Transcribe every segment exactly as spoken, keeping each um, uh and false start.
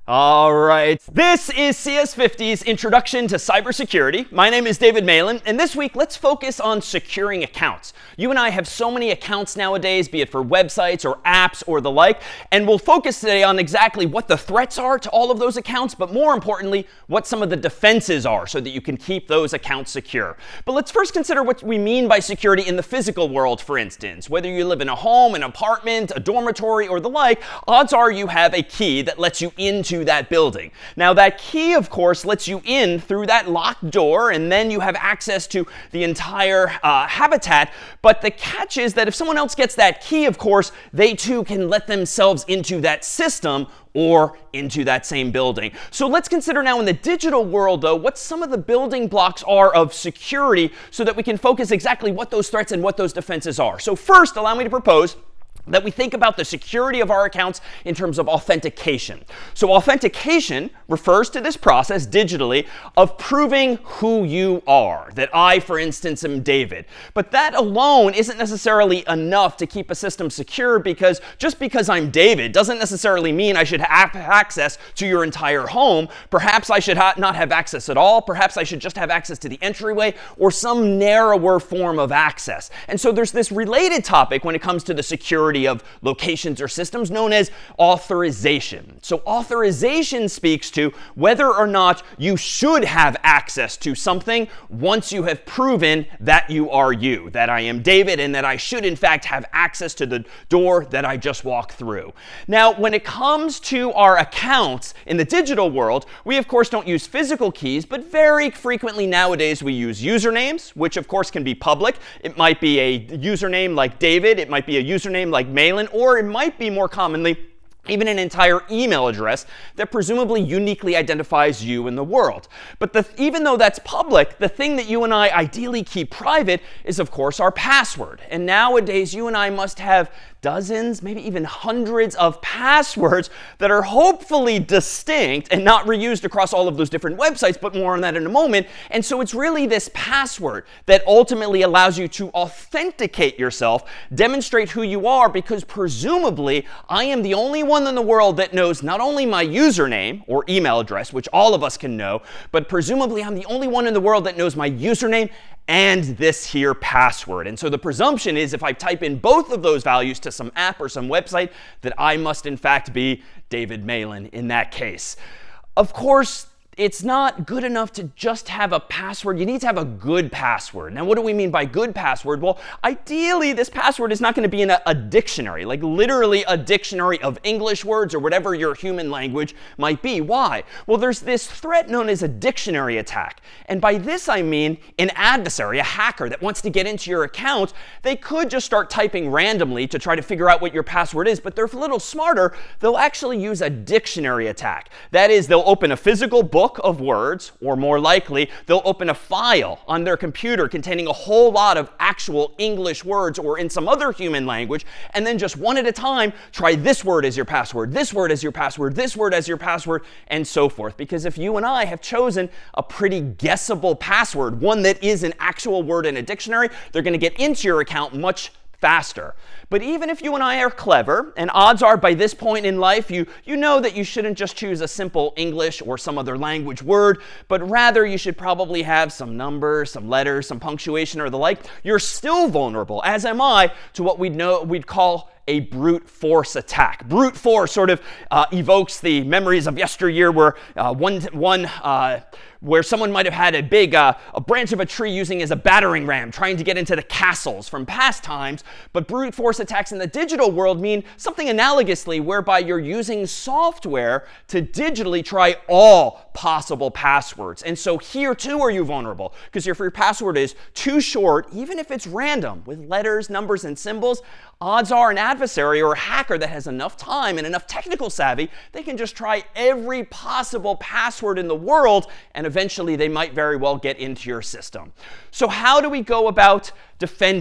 All right, this is C S fifty's Introduction to Cybersecurity. My name is David Malan, and this week let's focus on securing accounts. You and I have so many accounts nowadays, be it for websites or apps or the like, and we'll focus today on exactly what the threats are to all of those accounts, but more importantly, what some of the defenses are so that you can keep those accounts secure. But let's first consider what we mean by security in the physical world, for instance. Whether you live in a home, an apartment, a dormitory, or the like, odds are you have a key that lets you into that building. Now that key, of course, lets you in through that locked door, and then you have access to the entire uh, habitat. But the catch is that if someone else gets that key, of course, they too can let themselves into that system or into that same building. So let's consider now in the digital world, though, what some of the building blocks are of security so that we can focus exactly what those threats and what those defenses are. So first, allow me to propose that we think about the security of our accounts in terms of authentication. So authentication refers to this process digitally of proving who you are. That I, for instance, am David. But that alone isn't necessarily enough to keep a system secure, because just because I'm David doesn't necessarily mean I should have access to your entire home. Perhaps I should ha- not have access at all. Perhaps I should just have access to the entryway or some narrower form of access. And so there's this related topic when it comes to the security of locations or systems known as authorization. So authorization speaks to whether or not you should have access to something once you have proven that you are you, that I am David, and that I should in fact have access to the door that I just walked through. Now, when it comes to our accounts in the digital world, we of course don't use physical keys, but very frequently nowadays we use usernames, which of course can be public. It might be a username like David, it might be a username like Malan, or it might be more commonly even an entire email address that presumably uniquely identifies you in the world. But the, even though that's public, the thing that you and I ideally keep private is, of course, our password. And nowadays, you and I must have dozens, maybe even hundreds of passwords that are hopefully distinct and not reused across all of those different websites, but more on that in a moment. And so it's really this password that ultimately allows you to authenticate yourself, demonstrate who you are, because presumably I am the only one in the world that knows not only my username or email address, which all of us can know, but presumably I'm the only one in the world that knows my username and this here password. And so the presumption is if I type in both of those values to some app or some website, that I must in fact be David Malan in that case. Of course, it's not good enough to just have a password. You need to have a good password. Now, what do we mean by good password? Well, ideally, this password is not going to be in a, a dictionary, like literally a dictionary of English words or whatever your human language might be. Why? Well, there's this threat known as a dictionary attack. And by this, I mean an adversary, a hacker that wants to get into your account. They could just start typing randomly to try to figure out what your password is. But they're a little smarter. They'll actually use a dictionary attack. That is, they'll open a physical book of words, or more likely, they'll open a file on their computer containing a whole lot of actual English words or in some other human language, and then just one at a time, try this word as your password, this word as your password, this word as your password, and so forth. Because if you and I have chosen a pretty guessable password, one that is an actual word in a dictionary, they're going to get into your account much faster. But even if you and I are clever, and odds are by this point in life, you, you know that you shouldn't just choose a simple English or some other language word, but rather you should probably have some numbers, some letters, some punctuation or the like. You're still vulnerable, as am I, to what we'd know we'd call a brute force attack. Brute force sort of uh, evokes the memories of yesteryear where uh, one, one uh, where someone might have had a big uh, a branch of a tree using as a battering ram, trying to get into the castles from past times. But brute force attacks in the digital world mean something analogously, whereby you're using software to digitally try all possible passwords. And so here too are you vulnerable, because if your password is too short, even if it's random with letters, numbers, and symbols, odds are an adversary or a hacker that has enough time and enough technical savvy, they can just try every possible password in the world, and eventually they might very well get into your system. So how do we go about defending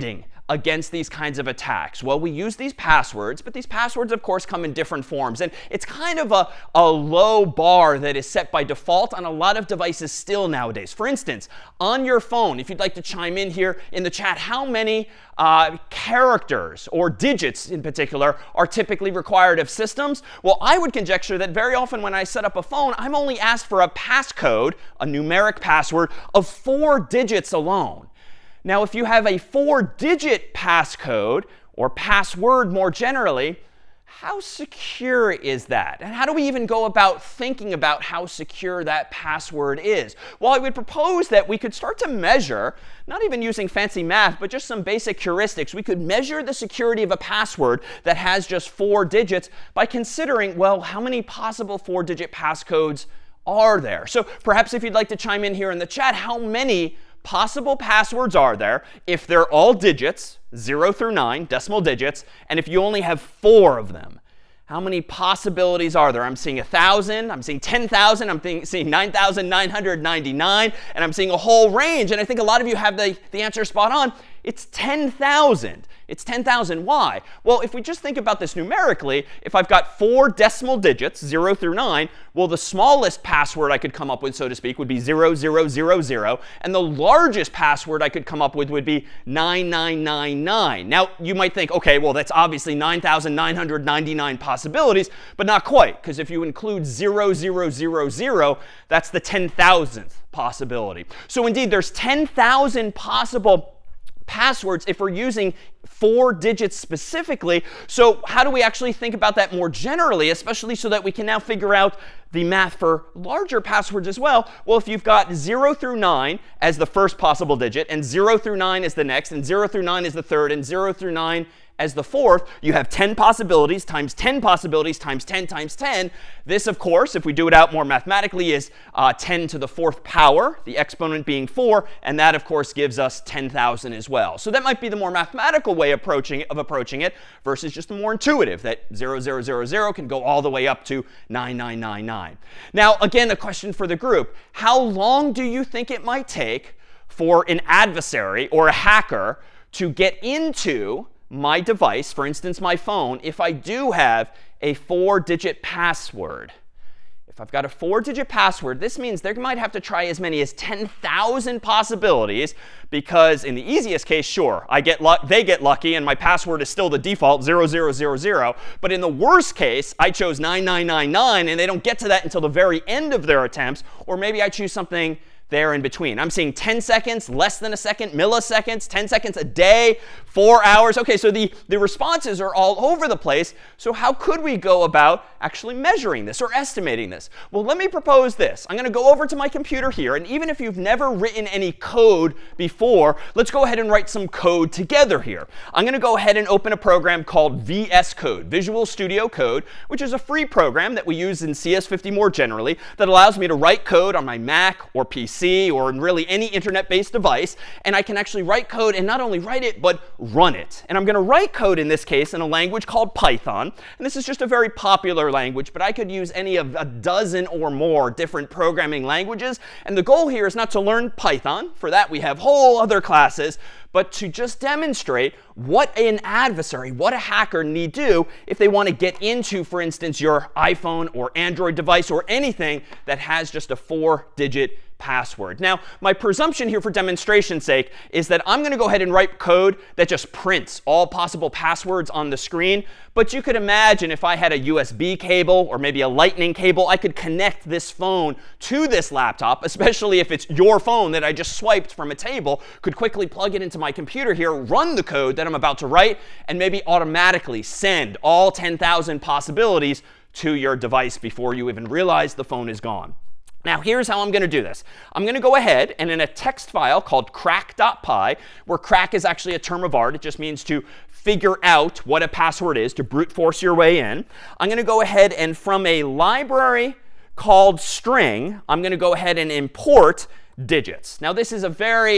against these kinds of attacks? Well, we use these passwords, but these passwords, of course, come in different forms. And it's kind of a, a low bar that is set by default on a lot of devices still nowadays. For instance, on your phone, if you'd like to chime in here in the chat, how many uh, characters or digits in particular are typically required of systems? Well, I would conjecture that very often when I set up a phone, I'm only asked for a passcode, a numeric password, of four digits alone. Now, if you have a four-digit passcode, or password more generally, how secure is that? And how do we even go about thinking about how secure that password is? Well, I would propose that we could start to measure, not even using fancy math, but just some basic heuristics. We could measure the security of a password that has just four digits by considering, well, how many possible four-digit passcodes are there? So perhaps if you'd like to chime in here in the chat, how many possible passwords are there if they're all digits, zero through nine, decimal digits, and if you only have four of them? How many possibilities are there? I'm seeing one thousand, I'm seeing ten thousand, I'm seeing nine thousand nine hundred ninety-nine, and I'm seeing a whole range. And I think a lot of you have the, the answer spot on. It's ten thousand. It's ten thousand. Why? Well, if we just think about this numerically, if I've got four decimal digits, zero through nine, well, the smallest password I could come up with, so to speak, would be zero zero zero zero. And the largest password I could come up with would be nine nine nine nine. Now, you might think, OK, well, that's obviously nine thousand nine hundred ninety-nine possibilities, but not quite. Because if you include zero zero zero zero, that's the ten thousandth possibility. So indeed, there's ten thousand possible passwords if we're using four digits specifically. So how do we actually think about that more generally, especially so that we can now figure out the math for larger passwords as well? Well, if you've got zero through nine as the first possible digit, and zero through nine is the next, and zero through nine is the third, and zero through nine as the fourth, you have ten possibilities times ten possibilities times ten times ten. This, of course, if we do it out more mathematically, is uh, ten to the fourth power, the exponent being four. And that, of course, gives us ten thousand as well. So that might be the more mathematical way approaching it, of approaching it versus just the more intuitive, that zero zero zero zero can go all the way up to nine nine nine nine. Now, again, a question for the group. How long do you think it might take for an adversary or a hacker to get into my device, for instance, my phone, if I do have a four-digit password? If I've got a four-digit password, this means they might have to try as many as ten thousand possibilities, because in the easiest case, sure, I get they get lucky and my password is still the default, zero zero zero zero. But in the worst case, I chose nine nine nine nine, and they don't get to that until the very end of their attempts. Or maybe I choose something there in between. I'm seeing ten seconds, less than a second, milliseconds, ten seconds a day, four hours. OK, so the, the responses are all over the place. So how could we go about actually measuring this or estimating this? Well, let me propose this. I'm going to go over to my computer here. And even if you've never written any code before, let's go ahead and write some code together here. I'm going to go ahead and open a program called V S Code, Visual Studio Code, which is a free program that we use in C S fifty more generally that allows me to write code on my Mac or P C or in really any internet-based device. And I can actually write code and not only write it, but run it. And I'm going to write code in this case in a language called Python. And this is just a very popular language, but I could use any of a dozen or more different programming languages. And the goal here is not to learn Python. For that, we have whole other classes. But to just demonstrate what an adversary, what a hacker need do if they want to get into, for instance, your iPhone or Android device or anything that has just a four-digit password. Now, my presumption here for demonstration's sake is that I'm going to go ahead and write code that just prints all possible passwords on the screen. But you could imagine if I had a U S B cable or maybe a lightning cable, I could connect this phone to this laptop, especially if it's your phone that I just swiped from a table, could quickly plug it into my computer here, run the code that I'm about to write, and maybe automatically send all ten thousand possibilities to your device before you even realize the phone is gone. Now, here's how I'm going to do this. I'm going to go ahead and in a text file called crack dot p y, where crack is actually a term of art. It just means to figure out what a password is, to brute force your way in. I'm going to go ahead and from a library called string, I'm going to go ahead and import digits. Now, this is a very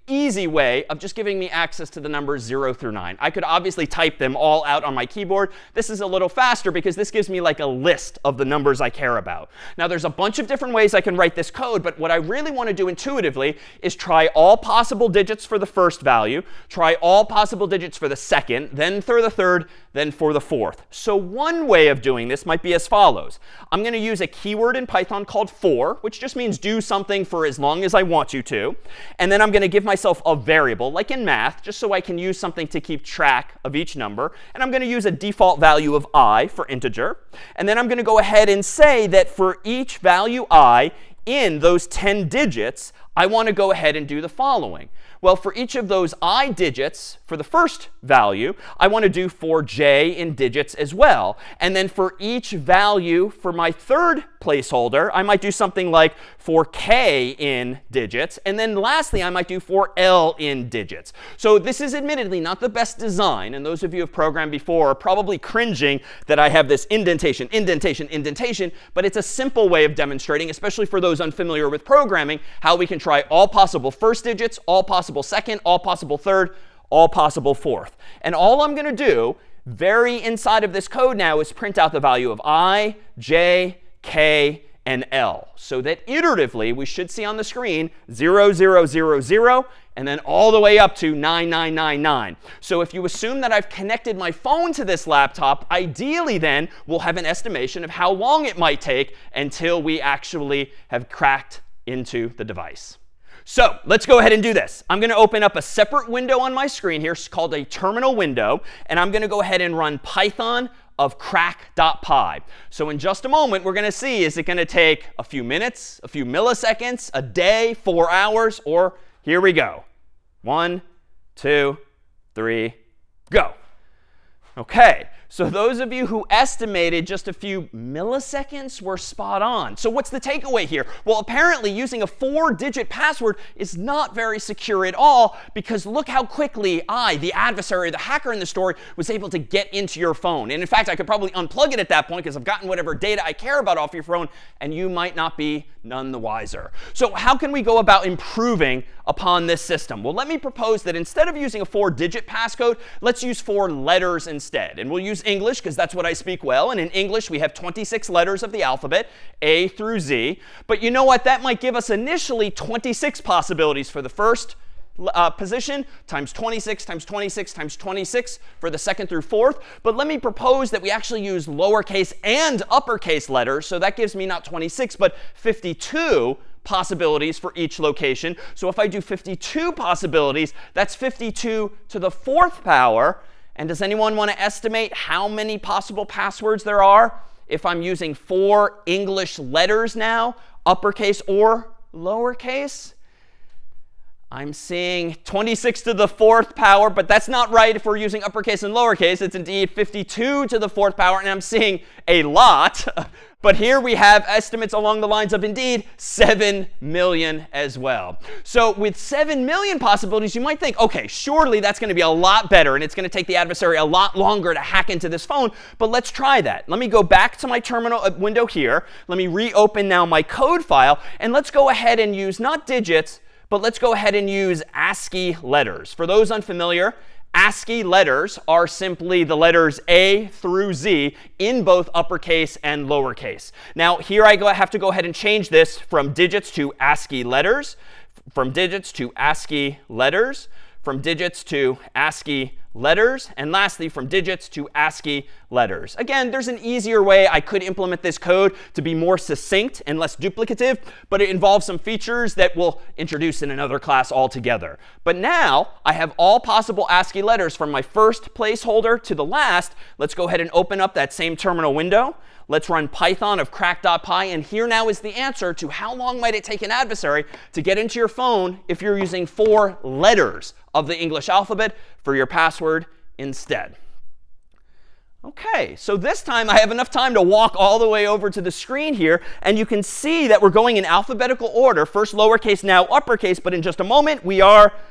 easy way of just giving me access to the numbers zero through nine. I could obviously type them all out on my keyboard. This is a little faster because this gives me like a list of the numbers I care about. Now, there's a bunch of different ways I can write this code, but what I really want to do intuitively is try all possible digits for the first value, try all possible digits for the second, then for the third, then for the fourth. So one way of doing this might be as follows. I'm going to use a keyword in Python called for, which just means do something for as long as I want you to. And then I'm going to give myself a variable, like in math, just so I can use something to keep track of each number. And I'm going to use a default value of I for integer. And then I'm going to go ahead and say that for each value I in those ten digits, I want to go ahead and do the following. Well, for each of those I digits, for the first value, I want to do for j in digits as well. And then for each value for my third placeholder, I might do something like for k in digits. And then lastly, I might do for l in digits. So this is admittedly not the best design. And those of you who have programmed before are probably cringing that I have this indentation, indentation, indentation. But it's a simple way of demonstrating, especially for those unfamiliar with programming, how we can try all possible first digits, all possible second, all possible third, all possible fourth. And all I'm going to do very inside of this code now is print out the value of I, j, k, and l. So that iteratively, we should see on the screen zero, zero, zero, zero, and then all the way up to nine, nine, nine, nine. So if you assume that I've connected my phone to this laptop, ideally then we'll have an estimation of how long it might take until we actually have cracked into the device. So let's go ahead and do this. I'm going to open up a separate window on my screen here. It's called a terminal window. And I'm going to go ahead and run Python of crack.py. So in just a moment, we're going to see, is it going to take a few minutes, a few milliseconds, a day, four hours, or here we go. One, two, three, go. OK. So those of you who estimated just a few milliseconds were spot on. So what's the takeaway here? Well, apparently using a four-digit password is not very secure at all, because look how quickly I, the adversary, the hacker in the story, was able to get into your phone. And in fact, I could probably unplug it at that point because I've gotten whatever data I care about off your phone, and you might not be none the wiser. So how can we go about improving upon this system? Well, let me propose that instead of using a four-digit passcode, let's use four letters instead. And we'll use English because that's what I speak well. And in English, we have twenty-six letters of the alphabet, A through Z. But you know what? That might give us initially twenty-six possibilities for the first uh, position, times twenty-six, times twenty-six, times twenty-six for the second through fourth. But let me propose that we actually use lowercase and uppercase letters. So that gives me not twenty-six, but fifty-two possibilities for each location. So if I do fifty-two possibilities, that's fifty-two to the fourth power. And does anyone want to estimate how many possible passwords there are if I'm using four English letters now, uppercase or lowercase? I'm seeing twenty-six to the fourth power, but that's not right if we're using uppercase and lowercase. It's indeed fifty-two to the fourth power, and I'm seeing a lot. But here we have estimates along the lines of, indeed, seven million as well. So with seven million possibilities, you might think, OK, surely that's going to be a lot better, and it's going to take the adversary a lot longer to hack into this phone. But let's try that. Let me go back to my terminal window here. Let me reopen now my code file. And let's go ahead and use not digits, but let's go ahead and use ASCII letters. For those unfamiliar, ASCII letters are simply the letters A through Z in both uppercase and lowercase. Now, here I go, I have to go ahead and change this from digits to ASCII letters, from digits to ASCII letters, from digits to ASCII letters, and lastly, from digits to ASCII letters. Again, there's an easier way I could implement this code to be more succinct and less duplicative, but it involves some features that we'll introduce in another class altogether. But now I have all possible ASCII letters from my first placeholder to the last. Let's go ahead and open up that same terminal window. Let's run Python of crack.py. And here now is the answer to how long might it take an adversary to get into your phone if you're using four letters of the English alphabet for your password instead. OK, so this time I have enough time to walk all the way over to the screen here. And you can see that we're going in alphabetical order, first lowercase, now uppercase. But in just a moment, we are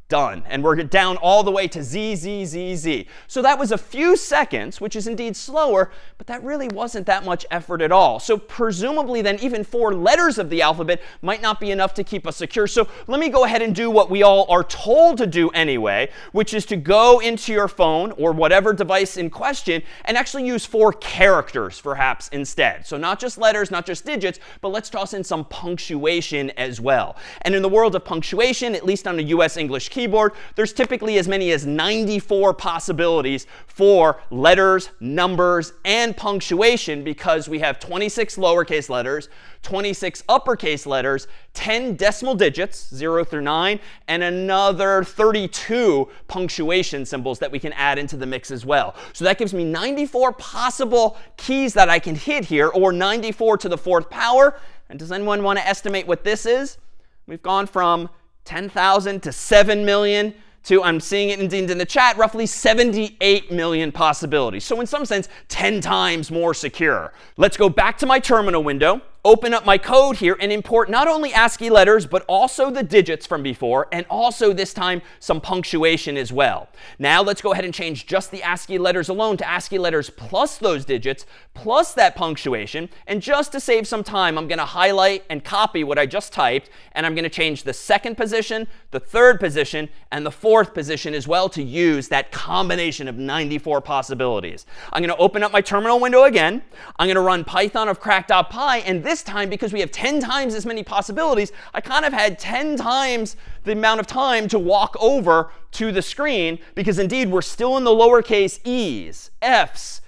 Done. And we're down all the way to Z, Z, Z, Z. So that was a few seconds, which is indeed slower, but that really wasn't that much effort at all. So presumably then even four letters of the alphabet might not be enough to keep us secure. So let me go ahead and do what we all are told to do anyway, which is to go into your phone or whatever device in question and actually use four characters perhaps instead. So not just letters, not just digits, but let's toss in some punctuation as well. And in the world of punctuation, at least on a U S English keyboard, there's typically as many as ninety-four possibilities for letters, numbers, and punctuation because we have twenty-six lowercase letters, twenty-six uppercase letters, ten decimal digits, zero through nine, and another thirty-two punctuation symbols that we can add into the mix as well. So that gives me ninety-four possible keys that I can hit here, or ninety-four to the fourth power. And does anyone want to estimate what this is? We've gone from ten thousand to seven million to, I'm seeing it indeed in the chat, roughly seventy-eight million possibilities. So in some sense, ten times more secure. Let's go back to my terminal window, open up my code here, and import not only ASCII letters, but also the digits from before, and also this time some punctuation as well. Now let's go ahead and change just the ASCII letters alone to ASCII letters plus those digits, plus that punctuation. And just to save some time, I'm going to highlight and copy what I just typed, and I'm going to change the second position, the third position, and the fourth position as well to use that combination of ninety-four possibilities. I'm going to open up my terminal window again. I'm going to run Python of crack.py, and this time, because we have ten times as many possibilities, I kind of had ten times the amount of time to walk over to the screen, because indeed we're still in the lowercase e's, f's,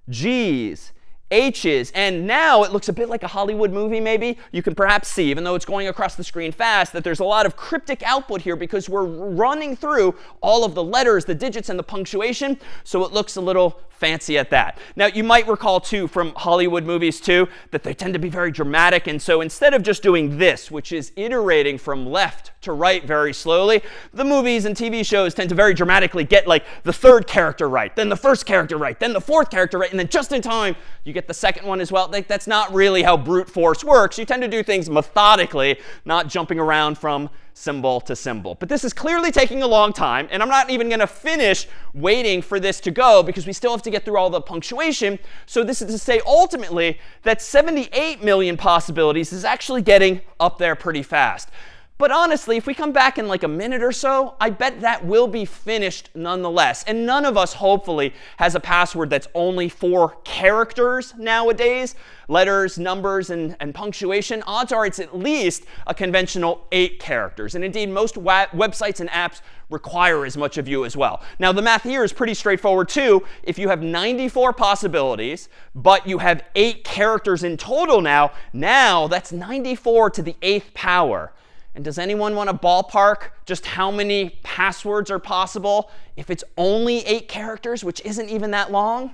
g's, h's, and now it looks a bit like a Hollywood movie maybe. You can perhaps see, even though it's going across the screen fast, that there's a lot of cryptic output here because we're running through all of the letters, the digits, and the punctuation. So it looks a little fancy at that. Now, you might recall, too, from Hollywood movies, too, that they tend to be very dramatic. And so instead of just doing this, which is iterating from left to right very slowly, the movies and T V shows tend to very dramatically get like the third character right, then the first character right, then the fourth character right, and then just in time, you get the second one as well. Like, that's not really how brute force works. You tend to do things methodically, not jumping around from symbol to symbol. But this is clearly taking a long time, and I'm not even going to finish waiting for this to go because we still have to get through all the punctuation. So this is to say ultimately that seventy-eight million possibilities is actually getting up there pretty fast. But honestly, if we come back in like a minute or so, I bet that will be finished nonetheless. And none of us, hopefully, has a password that's only four characters nowadays. Letters, numbers, and, and punctuation. Odds are it's at least a conventional eight characters. And indeed, most websites and apps require as much of you as well. Now, the math here is pretty straightforward, too. If you have ninety-four possibilities, but you have eight characters in total now, now that's ninety-four to the eighth power. And does anyone want to ballpark just how many passwords are possible if it's only eight characters, which isn't even that long?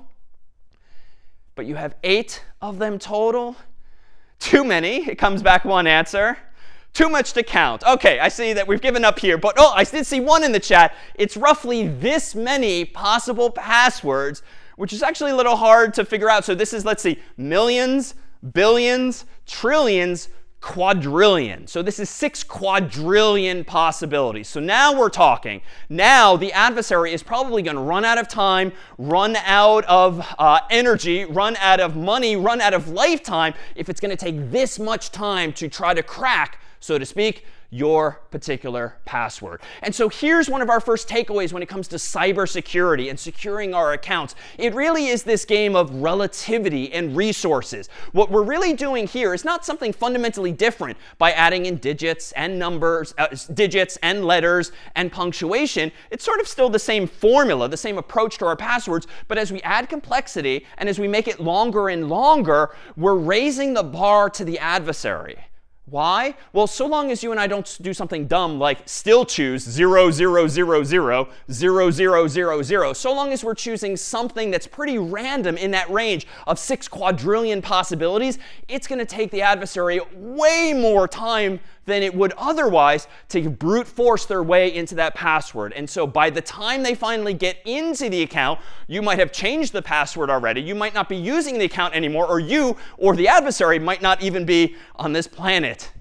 But you have eight of them total? Too many. It comes back one answer. Too much to count. OK, I see that we've given up here. But oh, I did see one in the chat. It's roughly this many possible passwords, which is actually a little hard to figure out. So this is, let's see, millions, billions, trillions, quadrillion. So this is six quadrillion possibilities. So now we're talking. Now the adversary is probably going to run out of time, run out of uh, energy, run out of money, run out of lifetime if it's going to take this much time to try to crack, so to speak, your particular password. And so here's one of our first takeaways when it comes to cybersecurity and securing our accounts. It really is this game of relativity and resources. What we're really doing here is not something fundamentally different by adding in digits and numbers, uh, digits and letters and punctuation. It's sort of still the same formula, the same approach to our passwords. But as we add complexity and as we make it longer and longer, we're raising the bar to the adversary. Why? Well, so long as you and I don't do something dumb like still choose zero, zero, zero, zero, zero, zero, zero, zero, so long as we're choosing something that's pretty random in that range of six quadrillion possibilities, it's going to take the adversary way more time than it would otherwise to brute force their way into that password. And so by the time they finally get into the account, you might have changed the password already. You might not be using the account anymore, or you or the adversary might not even be on this planet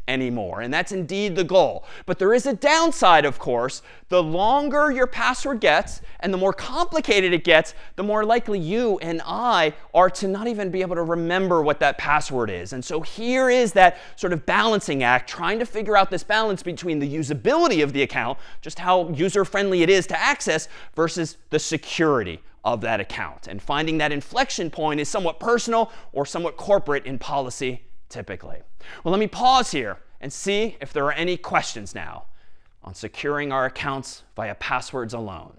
anymore. And that's indeed the goal. But there is a downside, of course. The longer your password gets and the more complicated it gets, the more likely you and I are to not even be able to remember what that password is. And so here is that sort of balancing act, trying to figure out this balance between the usability of the account, just how user-friendly it is to access, versus the security of that account. And finding that inflection point is somewhat personal or somewhat corporate in policy typically. Well, let me pause here and see if there are any questions now on securing our accounts via passwords alone.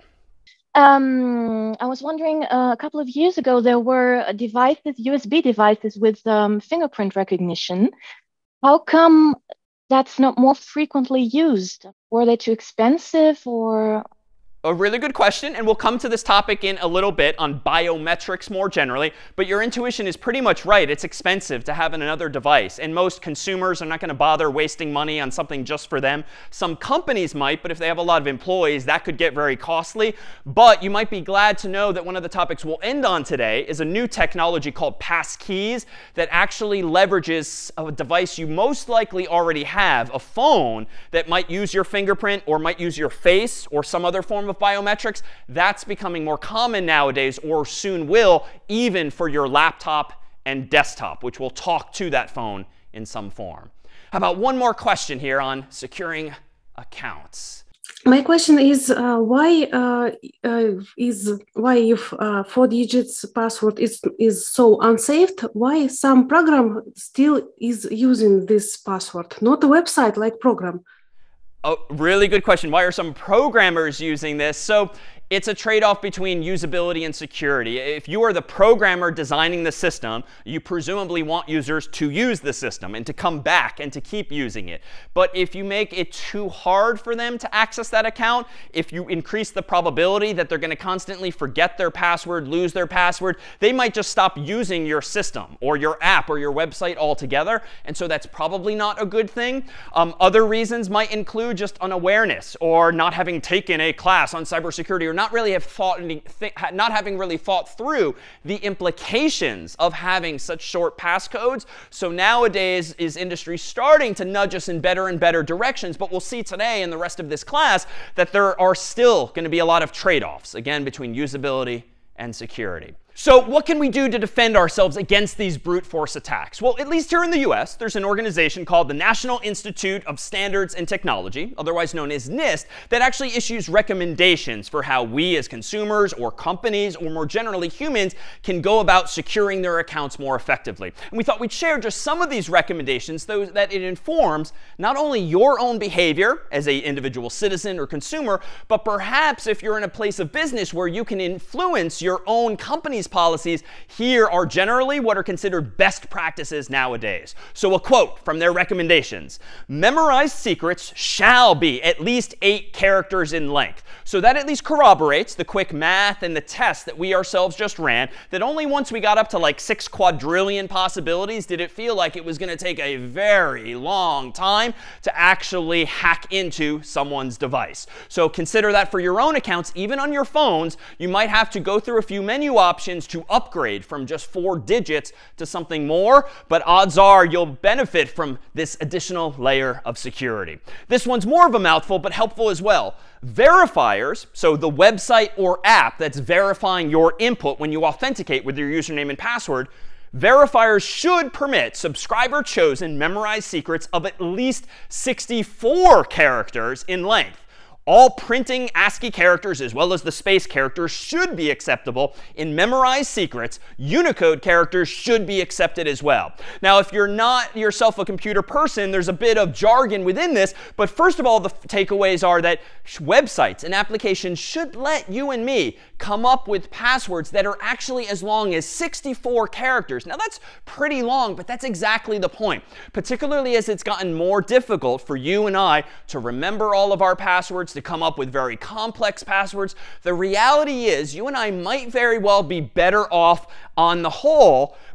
Um, I was wondering, uh, a couple of years ago, there were devices, U S B devices with um, fingerprint recognition. How come that's not more frequently used? Were they too expensive, or? A really good question, and we'll come to this topic in a little bit on biometrics more generally. But your intuition is pretty much right. It's expensive to have another device, and most consumers are not going to bother wasting money on something just for them. Some companies might, but if they have a lot of employees, that could get very costly. But you might be glad to know that one of the topics we'll end on today is a new technology called passkeys that actually leverages a device you most likely already have, a phone that might use your fingerprint or might use your face or some other form of biometrics. That's becoming more common nowadays, or soon will, even for your laptop and desktop, which we'll talk to that phone in some form. How about one more question here on securing accounts? My question is uh, why uh, uh, is why if uh, four digits password is is so unsafe? Why some program still is using this password, not a website like program? Oh, really good question. Why are some programmers using this? So it's a trade-off between usability and security. If you are the programmer designing the system, you presumably want users to use the system and to come back and to keep using it. But if you make it too hard for them to access that account, if you increase the probability that they're going to constantly forget their password, lose their password, they might just stop using your system or your app or your website altogether. And so that's probably not a good thing. Um, other reasons might include just unawareness, or not having taken a class on cybersecurity, or not really have thought, not having really thought through the implications of having such short passcodes. So nowadays is industry starting to nudge us in better and better directions. But we'll see today in the rest of this class that there are still going to be a lot of trade-offs, again, between usability and security. So what can we do to defend ourselves against these brute force attacks? Well, at least here in the U S, there's an organization called the National Institute of Standards and Technology, otherwise known as NIST, that actually issues recommendations for how we as consumers or companies, or more generally humans, can go about securing their accounts more effectively. And we thought we'd share just some of these recommendations so that it informs not only your own behavior as an individual citizen or consumer, but perhaps if you're in a place of business where you can influence your own company's policies, here are generally what are considered best practices nowadays. So a quote from their recommendations: memorized secrets shall be at least eight characters in length. So that at least corroborates the quick math and the test that we ourselves just ran, that only once we got up to like six quadrillion possibilities did it feel like it was going to take a very long time to actually hack into someone's device. So consider that for your own accounts. Even on your phones, you might have to go through a few menu options to upgrade from just four digits to something more, but odds are you'll benefit from this additional layer of security. This one's more of a mouthful, but helpful as well. Verifiers, so the website or app that's verifying your input when you authenticate with your username and password, verifiers should permit subscriber-chosen memorized secrets of at least sixty-four characters in length. All printing ASCII characters, as well as the space characters, should be acceptable in memorized secrets. Unicode characters should be accepted as well. Now, if you're not yourself a computer person, there's a bit of jargon within this. But first of all, the takeaways are that websites and applications should let you and me come up with passwords that are actually as long as sixty-four characters. Now, that's pretty long, but that's exactly the point, particularly as it's gotten more difficult for you and I to remember all of our passwords, to come up with very complex passwords. The reality is you and I might very well be better off on the whole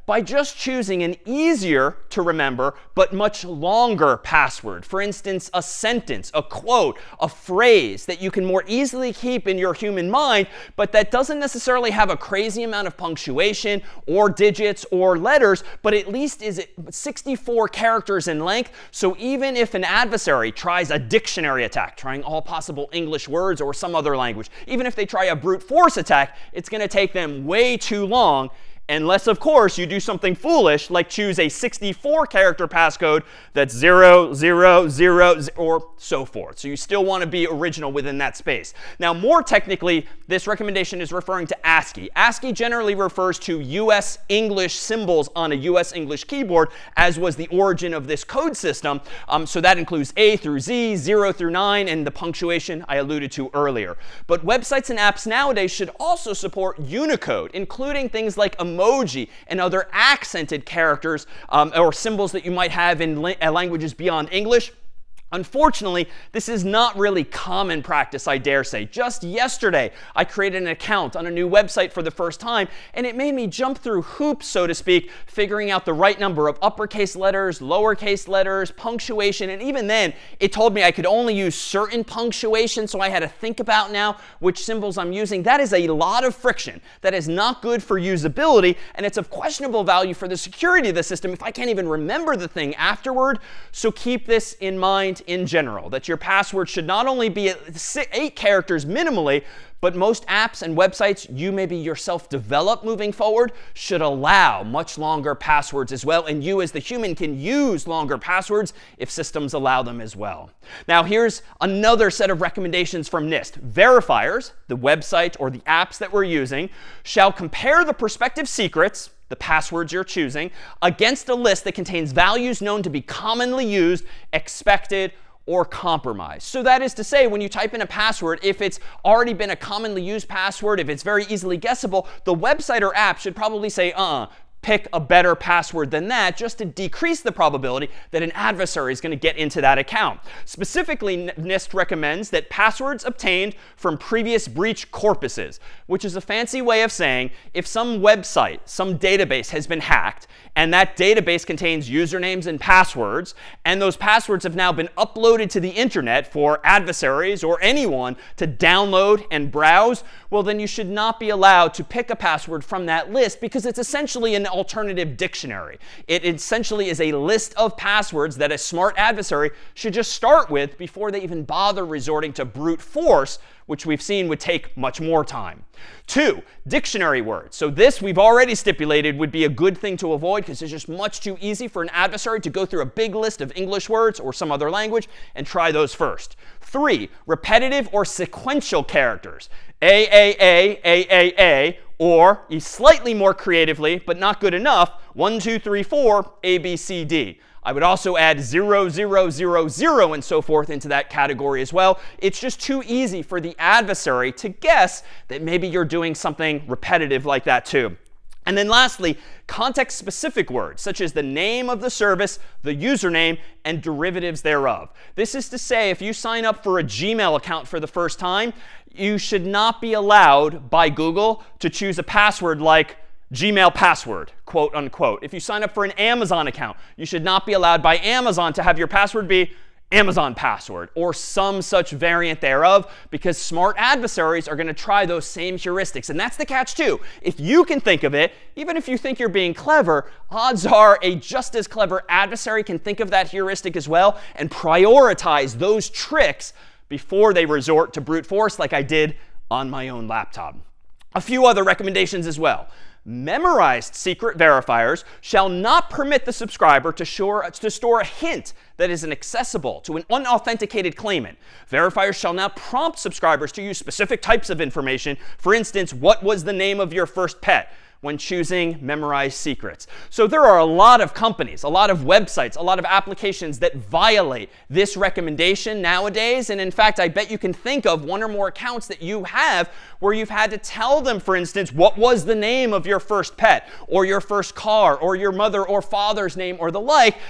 by just choosing an easier to remember but much longer password. For instance, a sentence, a quote, a phrase that you can more easily keep in your human mind, but that doesn't necessarily have a crazy amount of punctuation or digits or letters, but at least is sixty-four characters in length. So even if an adversary tries a dictionary attack, trying all possible English words or some other language, even if they try a brute force attack, it's going to take them way too long. Unless, of course, you do something foolish, like choose a sixty-four character passcode that's zero, zero, zero, or so forth. So you still want to be original within that space. Now, more technically, this recommendation is referring to ASCII. ASCII generally refers to U S English symbols on a U S English keyboard, as was the origin of this code system. Um, so that includes A through Z, zero through nine, and the punctuation I alluded to earlier. But websites and apps nowadays should also support Unicode, including things like emoji and other accented characters um, or symbols that you might have in la languages beyond English. Unfortunately, this is not really common practice, I dare say. Just yesterday, I created an account on a new website for the first time, and it made me jump through hoops, so to speak, figuring out the right number of uppercase letters, lowercase letters, punctuation, and even then, it told me I could only use certain punctuation, so I had to think about now which symbols I'm using. That is a lot of friction. That is not good for usability, and it's of questionable value for the security of the system if I can't even remember the thing afterward. So keep this in mind in general, that your password should not only be eight characters minimally, but most apps and websites you maybe yourself develop moving forward should allow much longer passwords as well. And you as the human can use longer passwords if systems allow them as well. Now here's another set of recommendations from NIST. Verifiers, the website or the apps that we're using, shall compare the prospective secrets, the passwords you're choosing, against a list that contains values known to be commonly used, expected, or compromised. So that is to say, when you type in a password, if it's already been a commonly used password, if it's very easily guessable, the website or app should probably say, uh-uh, pick a better password than that, just to decrease the probability that an adversary is going to get into that account. Specifically, NIST recommends that passwords obtained from previous breach corpuses, which is a fancy way of saying if some website, some database has been hacked, and that database contains usernames and passwords, and those passwords have now been uploaded to the internet for adversaries or anyone to download and browse, well, then you should not be allowed to pick a password from that list, because it's essentially an alternative dictionary. It essentially is a list of passwords that a smart adversary should just start with before they even bother resorting to brute force, which we've seen would take much more time. Two, dictionary words. So this we've already stipulated would be a good thing to avoid, because it's just much too easy for an adversary to go through a big list of English words or some other language and try those first. Three, repetitive or sequential characters. A, A, A, A, A, A, or slightly more creatively, but not good enough, one, two, three, four, A, B, C, D. I would also add zero, zero, zero, zero, and so forth into that category as well. It's just too easy for the adversary to guess that maybe you're doing something repetitive like that too. And then lastly, context-specific words, such as the name of the service, the username, and derivatives thereof. This is to say, if you sign up for a Gmail account for the first time, you should not be allowed by Google to choose a password like Gmail password, quote unquote. If you sign up for an Amazon account, you should not be allowed by Amazon to have your password be Amazon password or some such variant thereof, because smart adversaries are going to try those same heuristics. And that's the catch too. If you can think of it, even if you think you're being clever, odds are a just as clever adversary can think of that heuristic as well and prioritize those tricks before they resort to brute force like I did on my own laptop. A few other recommendations as well. Memorized secret verifiers shall not permit the subscriber to, shore, to store a hint that is inaccessible to an unauthenticated claimant. Verifiers shall not prompt subscribers to use specific types of information. For instance, what was the name of your first pet, when choosing memorized secrets. So there are a lot of companies, a lot of websites, a lot of applications that violate this recommendation nowadays. And in fact, I bet you can think of one or more accounts that you have where you've had to tell them, for instance, what was the name of your first pet or your first car or your mother or father's name or the like.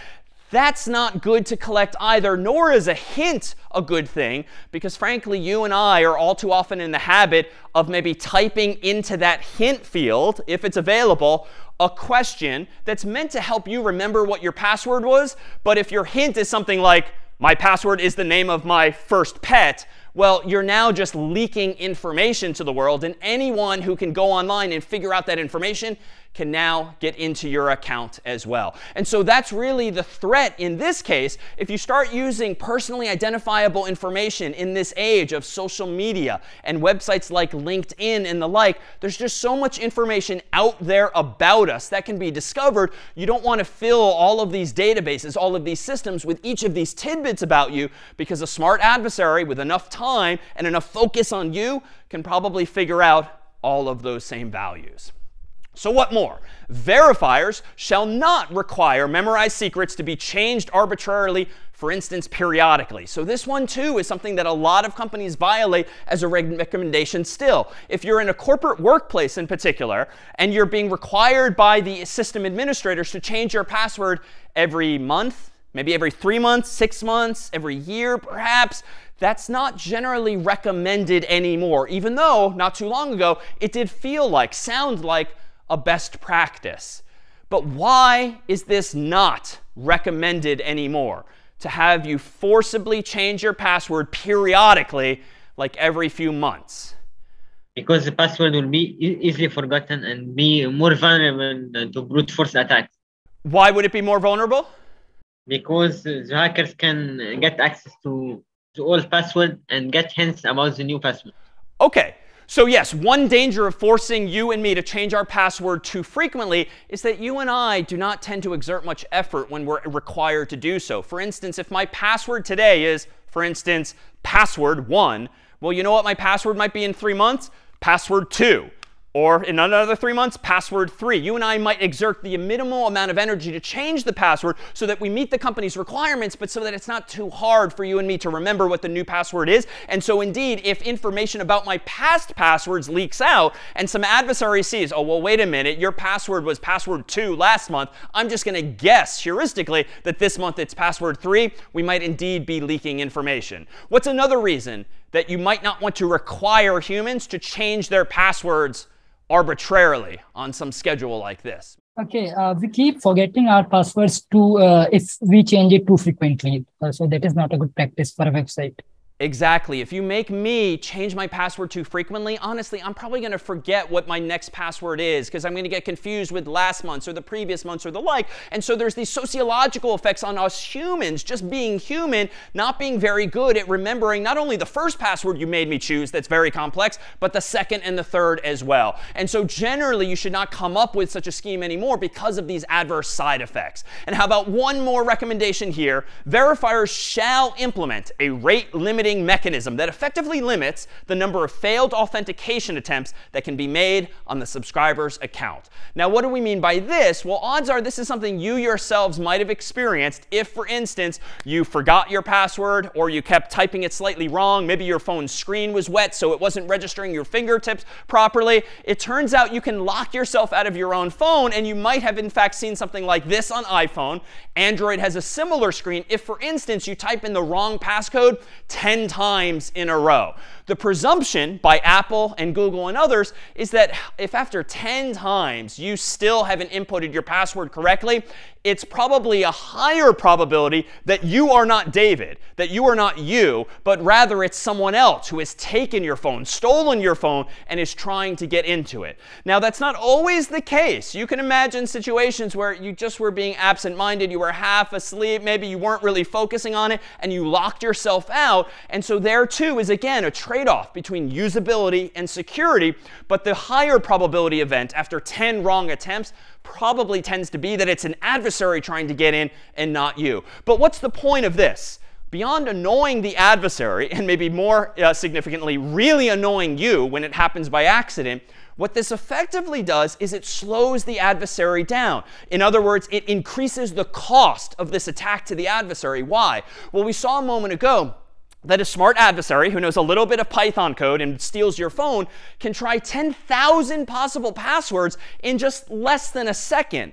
That's not good to collect either, nor is a hint a good thing, because frankly, you and I are all too often in the habit of maybe typing into that hint field, if it's available, a question that's meant to help you remember what your password was. But if your hint is something like, my password is the name of my first pet, well, you're now just leaking information to the world. And anyone who can go online and figure out that information can now get into your account as well. And so that's really the threat in this case. If you start using personally identifiable information in this age of social media and websites like LinkedIn and the like, there's just so much information out there about us that can be discovered. You don't want to fill all of these databases, all of these systems with each of these tidbits about you, because a smart adversary with enough time and enough focus on you can probably figure out all of those same values. So what more? Verifiers shall not require memorized secrets to be changed arbitrarily, for instance, periodically. So this one, too, is something that a lot of companies violate as a recommendation still. If you're in a corporate workplace in particular, and you're being required by the system administrators to change your password every month, maybe every three months, six months, every year, perhaps, that's not generally recommended anymore, even though not too long ago it did feel like, sound like, a best practice. But why is this not recommended anymore? To have you forcibly change your password periodically, like every few months? Because the password will be e easily forgotten and be more vulnerable to brute force attacks. Why would it be more vulnerable? Because the hackers can get access to the old password and get hints about the new password. OK. So yes, one danger of forcing you and me to change our password too frequently is that you and I do not tend to exert much effort when we're required to do so. For instance, if my password today is, for instance, password one, well, you know what my password might be in three months? Password two. Or in another three months, password three. You and I might exert the minimal amount of energy to change the password so that we meet the company's requirements, but so that it's not too hard for you and me to remember what the new password is. And so indeed, if information about my past passwords leaks out and some adversary sees, oh, well, wait a minute, your password was password two last month, I'm just going to guess heuristically that this month it's password three, we might indeed be leaking information. What's another reason that you might not want to require humans to change their passwords arbitrarily on some schedule like this? Okay, uh, we keep forgetting our passwords to uh, if we change it too frequently. Uh, so that is not a good practice for a website. Exactly. If you make me change my password too frequently, honestly, I'm probably going to forget what my next password is, because I'm going to get confused with last month's or the previous month's or the like. And so there's these sociological effects on us humans, just being human, not being very good at remembering not only the first password you made me choose that's very complex, but the second and the third as well. And so generally, you should not come up with such a scheme anymore because of these adverse side effects. And how about one more recommendation here? Verifiers shall implement a rate limiting mechanism that effectively limits the number of failed authentication attempts that can be made on the subscriber's account. Now, what do we mean by this? Well, odds are this is something you yourselves might have experienced if, for instance, you forgot your password or you kept typing it slightly wrong. Maybe your phone's screen was wet, so it wasn't registering your fingertips properly. It turns out you can lock yourself out of your own phone, and you might have, in fact, seen something like this on iPhone. Android has a similar screen if, for instance, you type in the wrong passcode ten times in a row. The presumption by Apple and Google and others is that if after ten times you still haven't inputted your password correctly, it's probably a higher probability that you are not David, that you are not you, but rather it's someone else who has taken your phone, stolen your phone, and is trying to get into it. Now, that's not always the case. You can imagine situations where you just were being absent-minded, you were half asleep, maybe you weren't really focusing on it, and you locked yourself out. And so there, too, is, again, a trade-off between usability and security. But the higher probability event after ten wrong attempts probably tends to be that it's an adversary trying to get in and not you. But what's the point of this? Beyond annoying the adversary, and maybe more uh, significantly, really annoying you when it happens by accident, what this effectively does is it slows the adversary down. In other words, it increases the cost of this attack to the adversary. Why? Well, we saw a moment ago that a smart adversary who knows a little bit of Python code and steals your phone can try ten thousand possible passwords in just less than a second.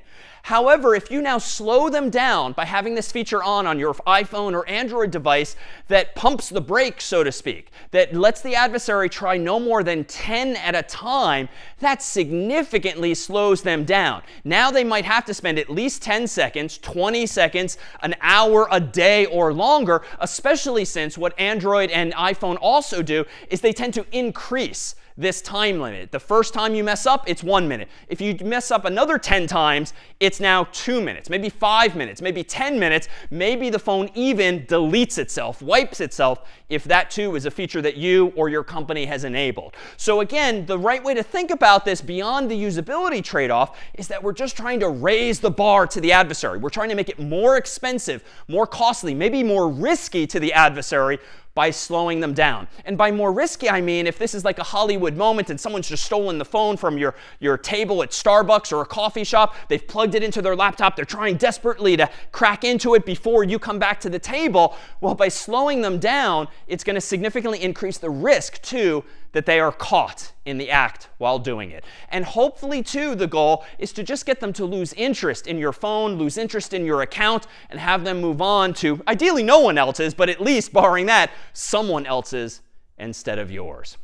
However, if you now slow them down by having this feature on on your iPhone or Android device that pumps the brakes, so to speak, that lets the adversary try no more than ten at a time, that significantly slows them down. Now they might have to spend at least ten seconds, twenty seconds, an hour a day or longer, especially since what Android and iPhone also do is they tend to increase this time limit. The first time you mess up, it's one minute. If you mess up another ten times, it's now two minutes, maybe five minutes, maybe ten minutes. Maybe the phone even deletes itself, wipes itself, if that too is a feature that you or your company has enabled. So again, the right way to think about this beyond the usability trade-off is that we're just trying to raise the bar to the adversary. We're trying to make it more expensive, more costly, maybe more risky to the adversary by slowing them down. And by more risky, I mean if this is like a Hollywood moment and someone's just stolen the phone from your, your table at Starbucks or a coffee shop, they've plugged it into their laptop, they're trying desperately to crack into it before you come back to the table, well, by slowing them down, it's going to significantly increase the risk, too, that they are caught in the act while doing it. And hopefully, too, the goal is to just get them to lose interest in your phone, lose interest in your account, and have them move on to, ideally, no one else's, but at least, barring that, someone else's instead of yours.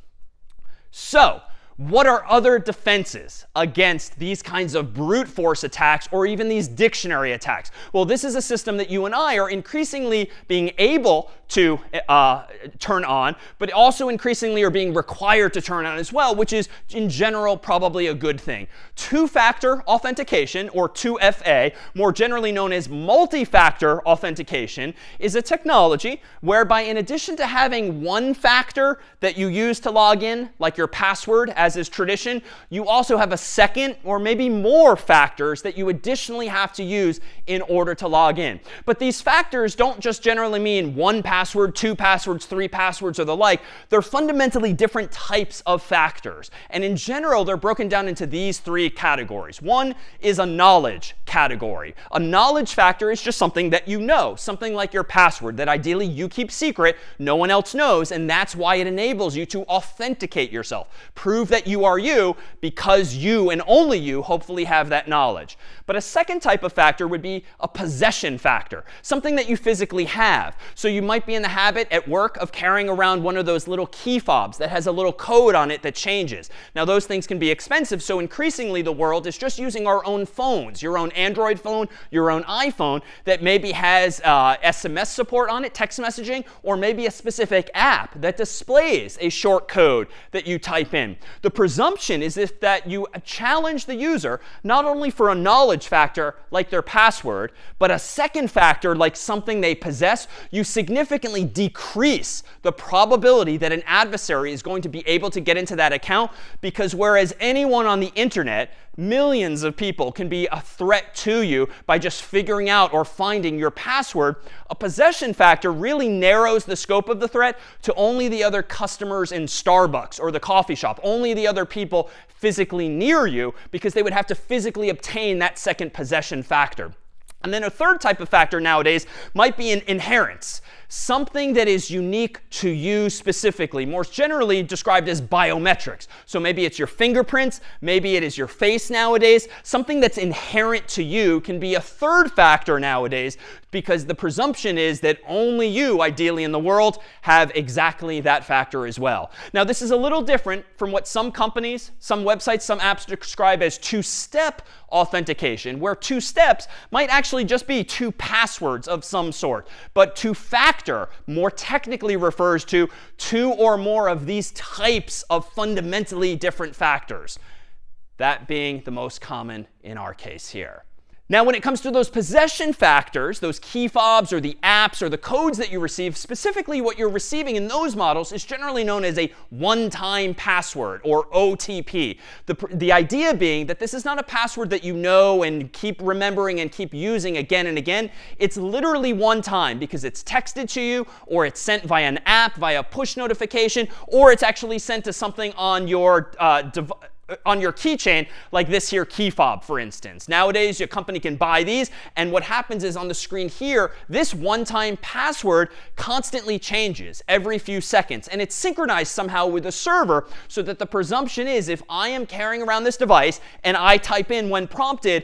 So, what are other defenses against these kinds of brute force attacks or even these dictionary attacks? Well, this is a system that you and I are increasingly being able to uh, turn on, but also increasingly are being required to turn on as well, which is in general probably a good thing. Two-factor authentication, or two F A, more generally known as multi-factor authentication, is a technology whereby in addition to having one factor that you use to log in, like your password, as is tradition, you also have a second or maybe more factors that you additionally have to use in order to log in. But these factors don't just generally mean one password, two passwords, three passwords, or the like. They're fundamentally different types of factors. And in general, they're broken down into these three categories. One is a knowledge category. A knowledge factor is just something that you know, something like your password that ideally you keep secret, no one else knows, and that's why it enables you to authenticate yourself. Prove that you are you because you and only you hopefully have that knowledge. But a second type of factor would be a possession factor, something that you physically have. So you might be in the habit at work of carrying around one of those little key fobs that has a little code on it that changes. Now those things can be expensive, so increasingly the world is just using our own phones, your own Android phone, your own iPhone that maybe has uh, S M S support on it, text messaging, or maybe a specific app that displays a short code that you type in. The presumption is if that you challenge the user not only for a knowledge factor like their password, but a second factor like something they possess, you significantly decrease the probability that an adversary is going to be able to get into that account, because whereas anyone on the internet, millions of people, can be a threat to you by just figuring out or finding your password, a possession factor really narrows the scope of the threat to only the other customers in Starbucks or the coffee shop, only the other people physically near you, because they would have to physically obtain that second possession factor. And then a third type of factor nowadays might be an inherence, something that is unique to you specifically, more generally described as biometrics. So maybe it's your fingerprints, maybe it is your face nowadays. Something that's inherent to you can be a third factor nowadays, because the presumption is that only you, ideally in the world, have exactly that factor as well. Now this is a little different from what some companies, some websites, some apps describe as two-step authentication, where two steps might actually just be two passwords of some sort. But two-factor more technically refers to two or more of these types of fundamentally different factors, that being the most common in our case here. Now, when it comes to those possession factors, those key fobs or the apps or the codes that you receive, specifically what you're receiving in those models is generally known as a one-time password, or O T P. The, the idea being that this is not a password that you know and keep remembering and keep using again and again. It's literally one time, because it's texted to you, or it's sent via an app, via push notification, or it's actually sent to something on your uh, device, on your keychain, like this here key fob, for instance. Nowadays, your company can buy these, and what happens is on the screen here, this one-time password constantly changes every few seconds, and it's synchronized somehow with the server, so that the presumption is if I am carrying around this device and I type in when prompted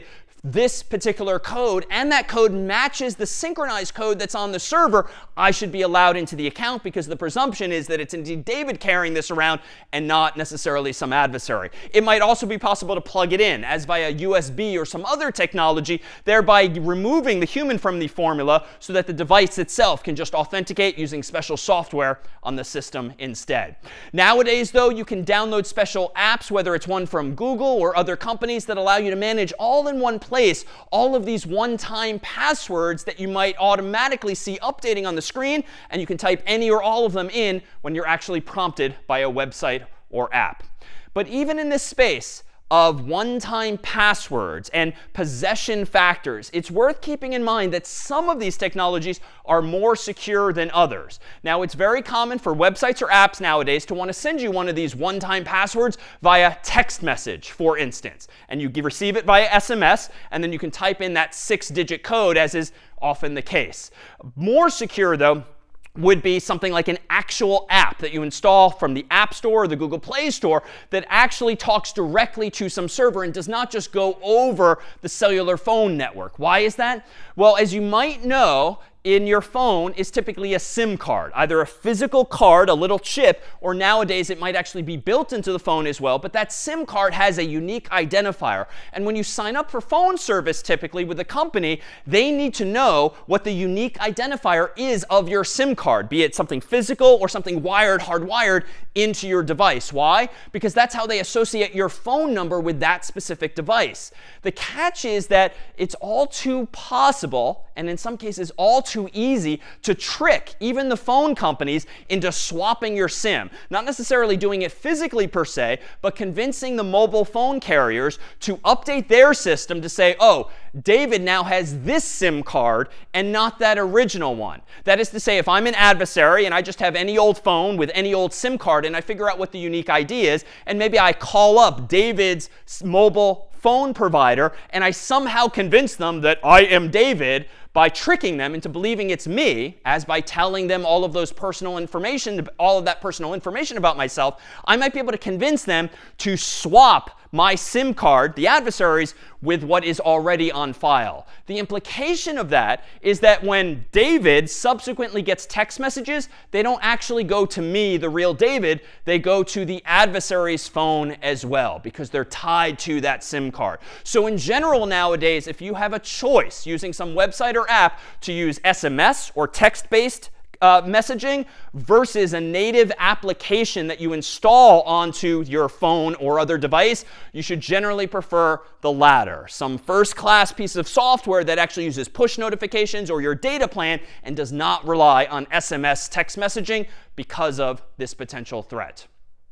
this particular code, and that code matches the synchronized code that's on the server, I should be allowed into the account, because the presumption is that it's indeed David carrying this around and not necessarily some adversary. It might also be possible to plug it in as via U S B or some other technology, thereby removing the human from the formula so that the device itself can just authenticate using special software on the system instead. Nowadays, though, you can download special apps, whether it's one from Google or other companies, that allow you to manage all in one place all of these one-time passwords that you might automatically see updating on the screen, and you can type any or all of them in when you're actually prompted by a website or app. But even in this space of one-time passwords and possession factors, it's worth keeping in mind that some of these technologies are more secure than others. Now, it's very common for websites or apps nowadays to want to send you one of these one-time passwords via text message, for instance. And you receive it via S M S, and then you can type in that six-digit code, as is often the case. More secure, though, would be something like an actual app that you install from the App Store or the Google Play Store that actually talks directly to some server and does not just go over the cellular phone network. Why is that? Well, as you might know, in your phone is typically a SIM card, either a physical card, a little chip, or nowadays it might actually be built into the phone as well. But that SIM card has a unique identifier. And when you sign up for phone service, typically with a company, they need to know what the unique identifier is of your SIM card, be it something physical or something wired, hardwired into your device. Why? Because that's how they associate your phone number with that specific device. The catch is that it's all too possible, and in some cases all too too easy, to trick even the phone companies into swapping your SIM. Not necessarily doing it physically per se, but convincing the mobile phone carriers to update their system to say, oh, David now has this SIM card and not that original one. That is to say, if I'm an adversary and I just have any old phone with any old SIM card and I figure out what the unique I D is, and maybe I call up David's mobile phone provider and I somehow convince them that I am David by tricking them into believing it's me, as by telling them all of those personal information, all of that personal information about myself, I might be able to convince them to swap my SIM card, the adversaries, with what is already on file. The implication of that is that when David subsequently gets text messages, they don't actually go to me, the real David. They go to the adversary's phone as well, because they're tied to that SIM card. So in general nowadays, if you have a choice using some website or app to use S M S or text-based Uh, messaging versus a native application that you install onto your phone or other device, you should generally prefer the latter. Some first-class piece of software that actually uses push notifications or your data plan and does not rely on S M S text messaging because of this potential threat.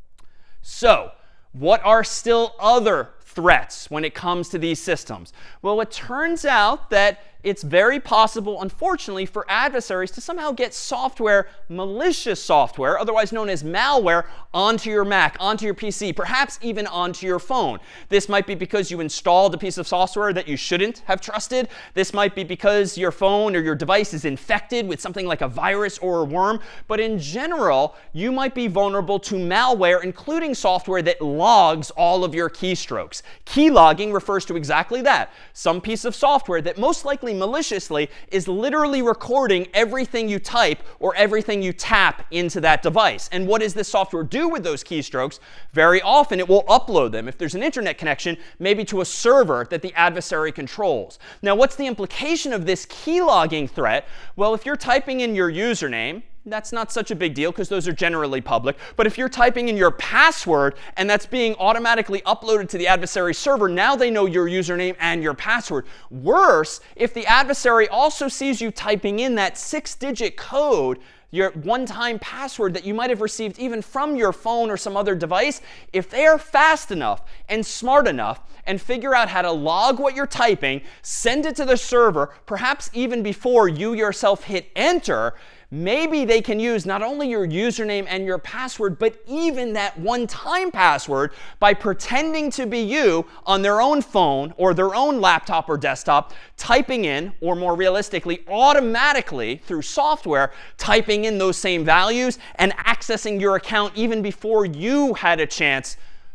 So, what are still other threats when it comes to these systems? Well, it turns out that it's very possible, unfortunately, for adversaries to somehow get software, malicious software, otherwise known as malware, onto your Mac, onto your P C, perhaps even onto your phone. This might be because you installed a piece of software that you shouldn't have trusted. This might be because your phone or your device is infected with something like a virus or a worm. But in general, you might be vulnerable to malware, including software that logs all of your keystrokes. Key logging refers to exactly that. Some piece of software that most likely maliciously is literally recording everything you type or everything you tap into that device. And what does this software do with those keystrokes? Very often it will upload them, if there's an internet connection, maybe to a server that the adversary controls. Now, what's the implication of this key logging threat? Well, if you're typing in your username, that's not such a big deal because those are generally public. But if you're typing in your password and that's being automatically uploaded to the adversary server, now they know your username and your password. Worse, if the adversary also sees you typing in that six-digit code, your one-time password that you might have received even from your phone or some other device, if they are fast enough and smart enough and figure out how to log what you're typing, send it to the server, perhaps even before you yourself hit enter, maybe they can use not only your username and your password, but even that one-time password by pretending to be you on their own phone or their own laptop or desktop, typing in, or more realistically, automatically through software, typing in those same values and accessing your account even before you had a chance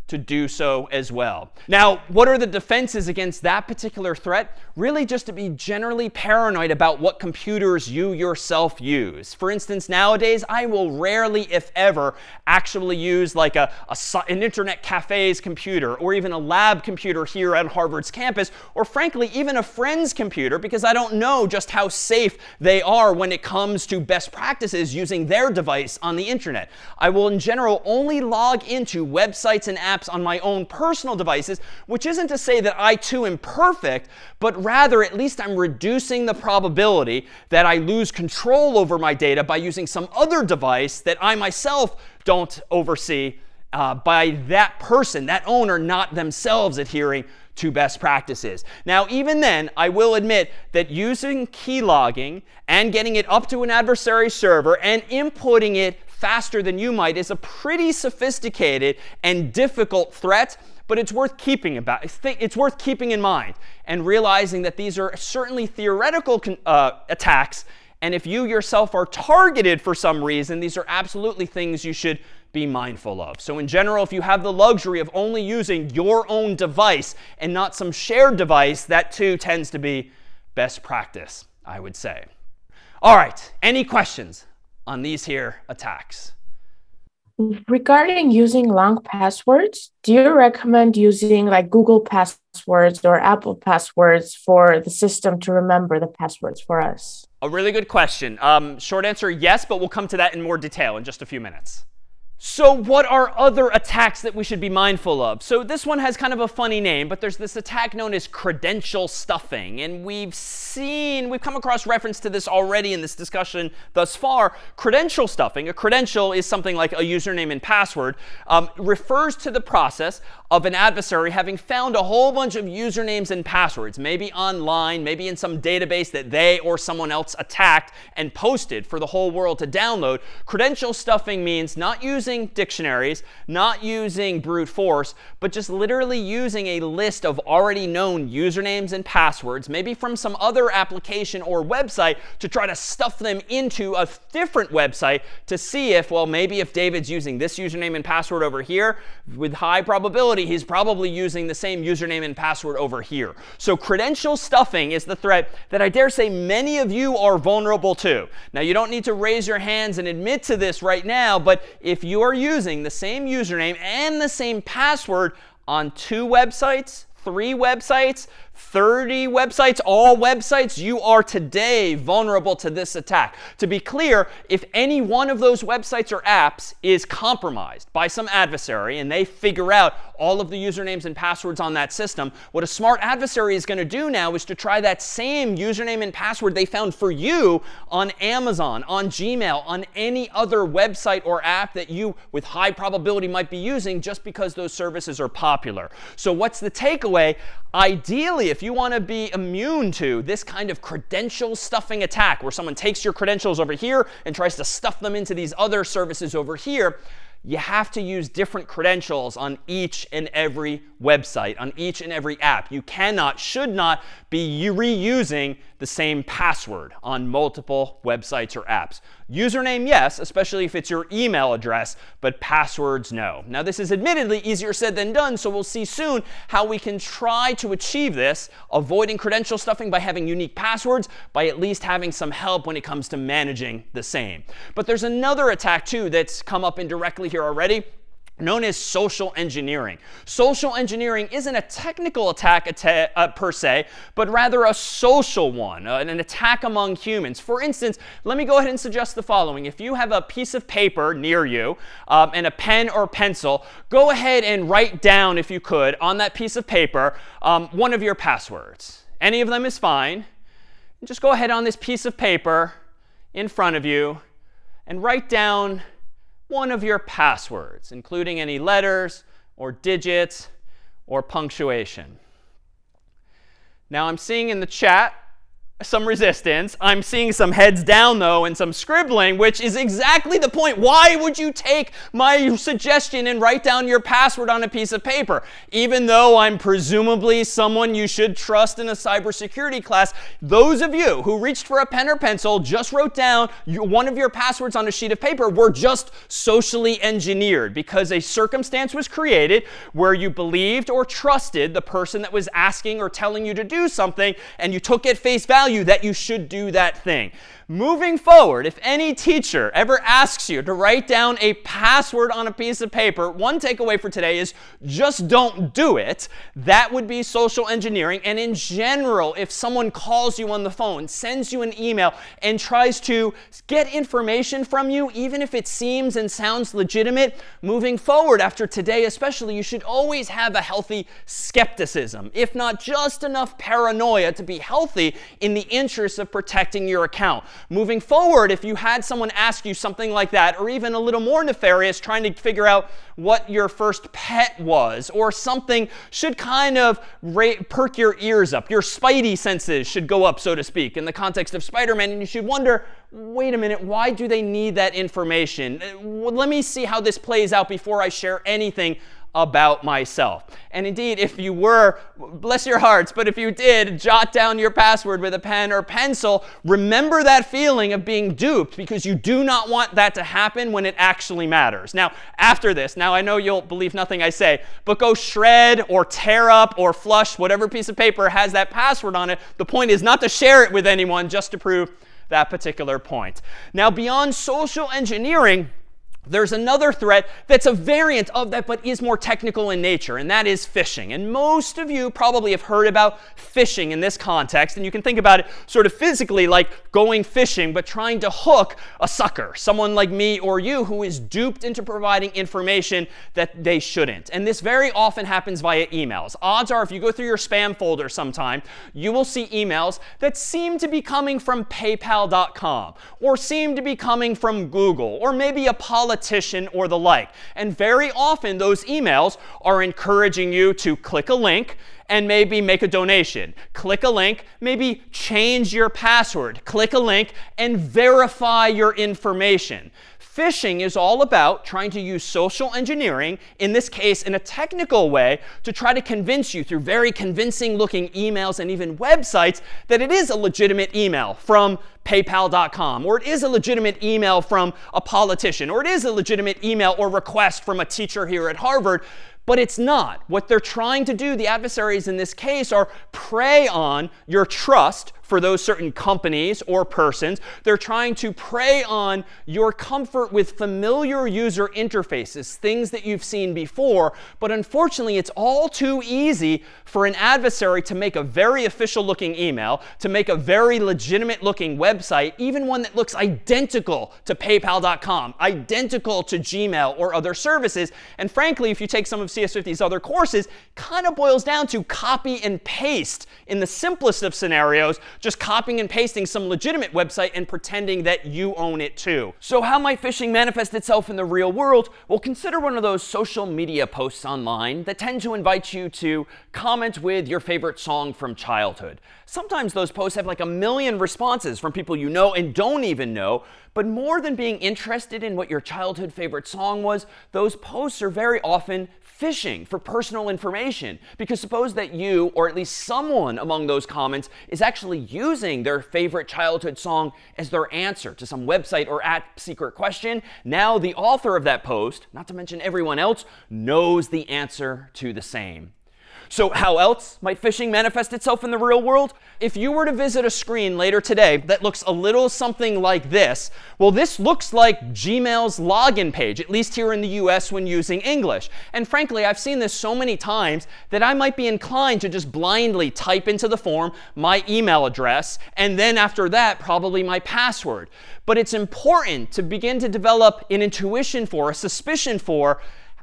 to do so as well. Now, what are the defenses against that particular threat? Really just to be generally paranoid about what computers you yourself use. For instance, nowadays, I will rarely, if ever, actually use like a, a, an internet cafe's computer or even a lab computer here at Harvard's campus, or frankly, even a friend's computer, because I don't know just how safe they are when it comes to best practices using their device on the internet. I will, in general, only log into websites and apps on my own personal devices, which isn't to say that I too am perfect, but rather at least I'm reducing the probability that I lose control over my data by using some other device that I myself don't oversee uh, by that person, that owner, not themselves adhering to best practices. Now, even then, I will admit that using keylogging and getting it up to an adversary server and inputting it faster than you might is a pretty sophisticated and difficult threat, but it's worth keeping about. It's worth keeping in mind and realizing that these are certainly theoretical uh, attacks, and if you yourself are targeted for some reason, these are absolutely things you should be mindful of. So in general, if you have the luxury of only using your own device and not some shared device, that too tends to be best practice, I would say. All right, any questions on these here attacks? Regarding using long passwords, do you recommend using like Google passwords or Apple passwords for the system to remember the passwords for us? A really good question. Um, short answer, yes, but we'll come to that in more detail in just a few minutes. So what are other attacks that we should be mindful of? So this one has kind of a funny name, but there's this attack known as credential stuffing. And we've seen, we've come across reference to this already in this discussion thus far. Credential stuffing, a credential is something like a username and password, um, refers to the process of an adversary having found a whole bunch of usernames and passwords, maybe online, maybe in some database that they or someone else attacked and posted for the whole world to download. Credential stuffing means not using dictionaries, not using brute force, but just literally using a list of already known usernames and passwords, maybe from some other application or website, to try to stuff them into a different website to see if, well, maybe if David's using this username and password over here, with high probability, he's probably using the same username and password over here. So credential stuffing is the threat that I dare say many of you are vulnerable to. Now, you don't need to raise your hands and admit to this right now, but if you are using the same username and the same password on two websites, three websites, thirty websites, all websites, you are today vulnerable to this attack. To be clear, if any one of those websites or apps is compromised by some adversary and they figure out all of the usernames and passwords on that system, what a smart adversary is going to do now is to try that same username and password they found for you on Amazon, on Gmail, on any other website or app that you, with high probability, might be using just because those services are popular. So what's the takeaway? Ideally, if you want to be immune to this kind of credential stuffing attack, where someone takes your credentials over here and tries to stuff them into these other services over here, you have to use different credentials on each and every website, on each and every app. You cannot, should not be reusing the same password on multiple websites or apps. Username, yes, especially if it's your email address, but passwords, no. Now, this is admittedly easier said than done, so we'll see soon how we can try to achieve this, avoiding credential stuffing by having unique passwords, by at least having some help when it comes to managing the same. But there's another attack, too, that's come up indirectly here already, known as social engineering. Social engineering isn't a technical attack atta uh, per se, but rather a social one, uh, an attack among humans. For instance, let me go ahead and suggest the following. If you have a piece of paper near you um, and a pen or pencil, go ahead and write down, if you could, on that piece of paper, um, one of your passwords. Any of them is fine. Just go ahead on this piece of paper in front of you and write down one of your passwords, including any letters or digits or punctuation. Now, I'm seeing in the chat some resistance. I'm seeing some heads down, though, and some scribbling, which is exactly the point. Why would you take my suggestion and write down your password on a piece of paper? Even though I'm presumably someone you should trust in a cybersecurity class, those of you who reached for a pen or pencil, just wrote down one of your passwords on a sheet of paper, were just socially engineered because a circumstance was created where you believed or trusted the person that was asking or telling you to do something, and you took at face value that you should do that thing. Moving forward, if any teacher ever asks you to write down a password on a piece of paper, one takeaway for today is just don't do it. That would be social engineering. And in general, if someone calls you on the phone, sends you an email, and tries to get information from you, even if it seems and sounds legitimate, moving forward after today especially, you should always have a healthy skepticism, if not just enough paranoia to be healthy in the interest of protecting your account. Moving forward, if you had someone ask you something like that, or even a little more nefarious, trying to figure out what your first pet was, or something, should kind of perk your ears up. Your spidey senses should go up, so to speak, in the context of Spider-Man, and you should wonder, wait a minute, why do they need that information? Let me see how this plays out before I share anything about myself. And indeed, if you were, bless your hearts, but if you did jot down your password with a pen or pencil, remember that feeling of being duped, because you do not want that to happen when it actually matters. Now, after this, now I know you'll believe nothing I say, but go shred or tear up or flush whatever piece of paper has that password on it. The point is not to share it with anyone, just to prove that particular point. Now, beyond social engineering, there's another threat that's a variant of that, but is more technical in nature, and that is phishing. And most of you probably have heard about phishing in this context, and you can think about it sort of physically like going fishing, but trying to hook a sucker, someone like me or you, who is duped into providing information that they shouldn't. And this very often happens via emails. Odds are, if you go through your spam folder sometime, you will see emails that seem to be coming from PayPal dot com, or seem to be coming from Google, or maybe a politician or the like. And very often those emails are encouraging you to click a link and maybe make a donation. Click a link, maybe change your password. Click a link and verify your information. Phishing is all about trying to use social engineering, in this case in a technical way, to try to convince you through very convincing looking emails and even websites that it is a legitimate email from PayPal dot com, or it is a legitimate email from a politician, or it is a legitimate email or request from a teacher here at Harvard. But it's not. What they're trying to do, the adversaries in this case, are prey on your trust for those certain companies or persons. They're trying to prey on your comfort with familiar user interfaces, things that you've seen before. But unfortunately, it's all too easy for an adversary to make a very official looking email, to make a very legitimate looking website, even one that looks identical to PayPal dot com, identical to Gmail or other services. And frankly, if you take some of C S fifty's other courses, kind of boils down to copy and paste in the simplest of scenarios, just copying and pasting some legitimate website and pretending that you own it too. So how might phishing manifest itself in the real world? Well, consider one of those social media posts online that tend to invite you to comment with your favorite song from childhood. Sometimes those posts have like a million responses from people you know and don't even know. But more than being interested in what your childhood favorite song was, those posts are very often phishing for personal information. Because suppose that you, or at least someone among those comments, is actually using their favorite childhood song as their answer to some website or app secret question. Now the author of that post, not to mention everyone else, knows the answer to the same. So how else might phishing manifest itself in the real world? If you were to visit a screen later today that looks a little something like this, well, this looks like Gmail's login page, at least here in the U S when using English. And frankly, I've seen this so many times that I might be inclined to just blindly type into the form my email address, and then after that, probably my password. But it's important to begin to develop an intuition for, a suspicion for,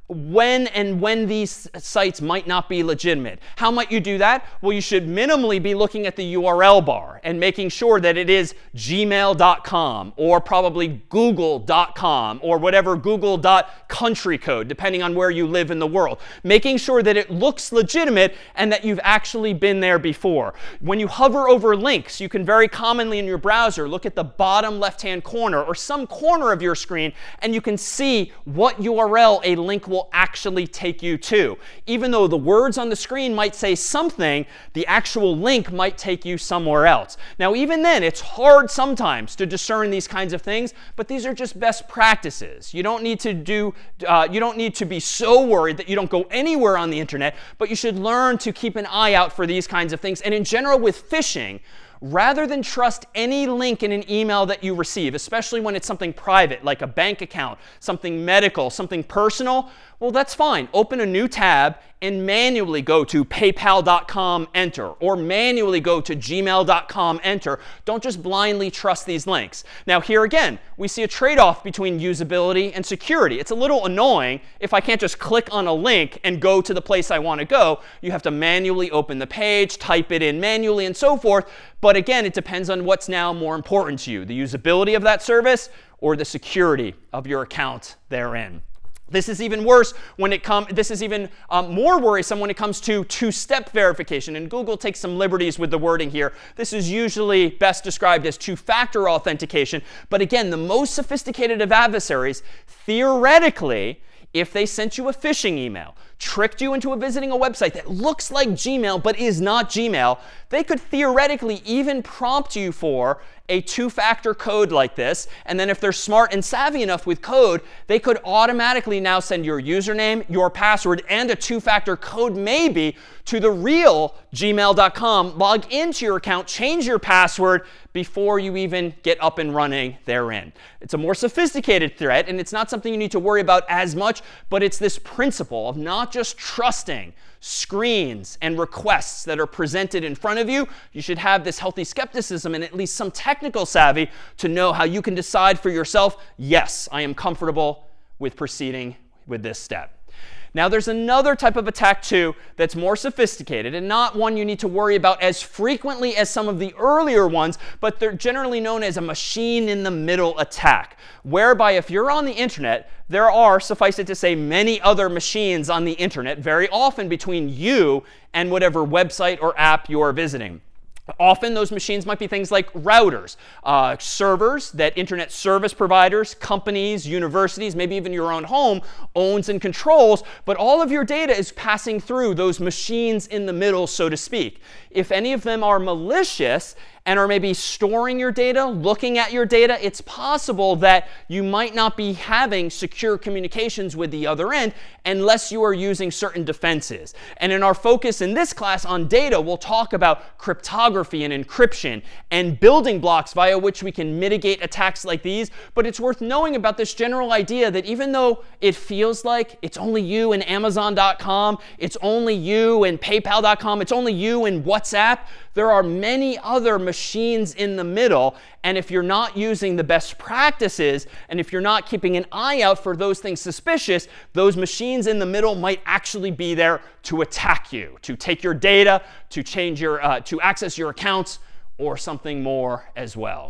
when and when these sites might not be legitimate. How might you do that? Well, you should minimally be looking at the U R L bar and making sure that it is gmail dot com or probably google dot com or whatever google dot country code, depending on where you live in the world. Making sure that it looks legitimate and that you've actually been there before. When you hover over links, you can very commonly in your browser look at the bottom left-hand corner or some corner of your screen, and you can see what U R L a link will will actually take you to. Even though the words on the screen might say something, the actual link might take you somewhere else. Now, even then, it's hard sometimes to discern these kinds of things, but these are just best practices. You don't need to do, uh, you don't need to be so worried that you don't go anywhere on the internet, but you should learn to keep an eye out for these kinds of things. And in general, with phishing, rather than trust any link in an email that you receive, especially when it's something private, like a bank account, something medical, something personal, well, that's fine. Open a new tab and manually go to paypal dot com, enter, or manually go to gmail dot com, enter. Don't just blindly trust these links. Now, here again, we see a trade-off between usability and security. It's a little annoying if I can't just click on a link and go to the place I want to go. You have to manually open the page, type it in manually, and so forth. But again, it depends on what's now more important to you, the usability of that service or the security of your account therein. This is even worse when it comes, this is even um, more worrisome when it comes to two-step verification. And Google takes some liberties with the wording here. This is usually best described as two-factor authentication. But again, the most sophisticated of adversaries, theoretically, if they sent you a phishing email, tricked you into a visiting a website that looks like Gmail but is not Gmail, they could theoretically even prompt you for a two-factor code like this. And then if they're smart and savvy enough with code, they could automatically now send your username, your password, and a two-factor code maybe to the real gmail dot com, log into your account, change your password before you even get up and running therein. It's a more sophisticated threat, and it's not something you need to worry about as much, but it's this principle of not just trusting screens and requests that are presented in front of you. You should have this healthy skepticism and at least some technical savvy to know how you can decide for yourself, yes, I am comfortable with proceeding with this step. Now, there's another type of attack, too, that's more sophisticated and not one you need to worry about as frequently as some of the earlier ones, but they're generally known as a machine-in-the-middle attack, whereby if you're on the internet, there are, suffice it to say, many other machines on the internet, very often between you and whatever website or app you're visiting. Often those machines might be things like routers, uh, servers that internet service providers, companies, universities, maybe even your own home owns and controls. But all of your data is passing through those machines in the middle, so to speak. If any of them are malicious and are maybe storing your data, looking at your data, it's possible that you might not be having secure communications with the other end unless you are using certain defenses. And in our focus in this class on data, we'll talk about cryptography and encryption and building blocks via which we can mitigate attacks like these. But it's worth knowing about this general idea that even though it feels like it's only you and amazon dot com, it's only you and paypal dot com, it's only you and WhatsApp, there are many other machines in the middle. And if you're not using the best practices, and if you're not keeping an eye out for those things suspicious, those machines in the middle might actually be there to attack you, to take your data, to change your, uh, to access your accounts, or something more as well.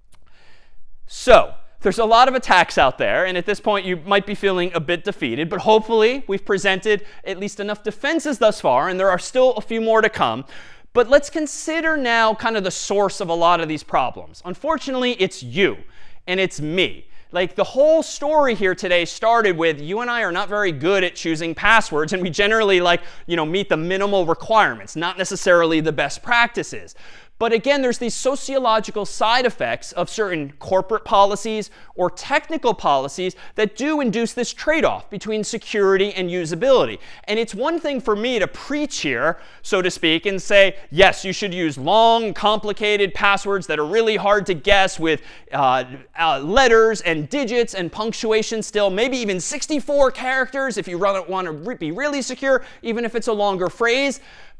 So, there's a lot of attacks out there, and at this point you might be feeling a bit defeated, but hopefully we've presented at least enough defenses thus far, and there are still a few more to come. But let's consider now kind of the source of a lot of these problems. Unfortunately, it's you, and it's me. Like, the whole story here today started with you and I are not very good at choosing passwords, and we generally, like, you know, meet the minimal requirements, not necessarily the best practices. But again, there's these sociological side effects of certain corporate policies or technical policies that do induce this trade-off between security and usability. And it's one thing for me to preach here, so to speak, and say, yes, you should use long, complicated passwords that are really hard to guess with uh, uh, letters and digits and punctuation still, maybe even sixty-four characters if you want to be really secure, even if it's a longer phrase.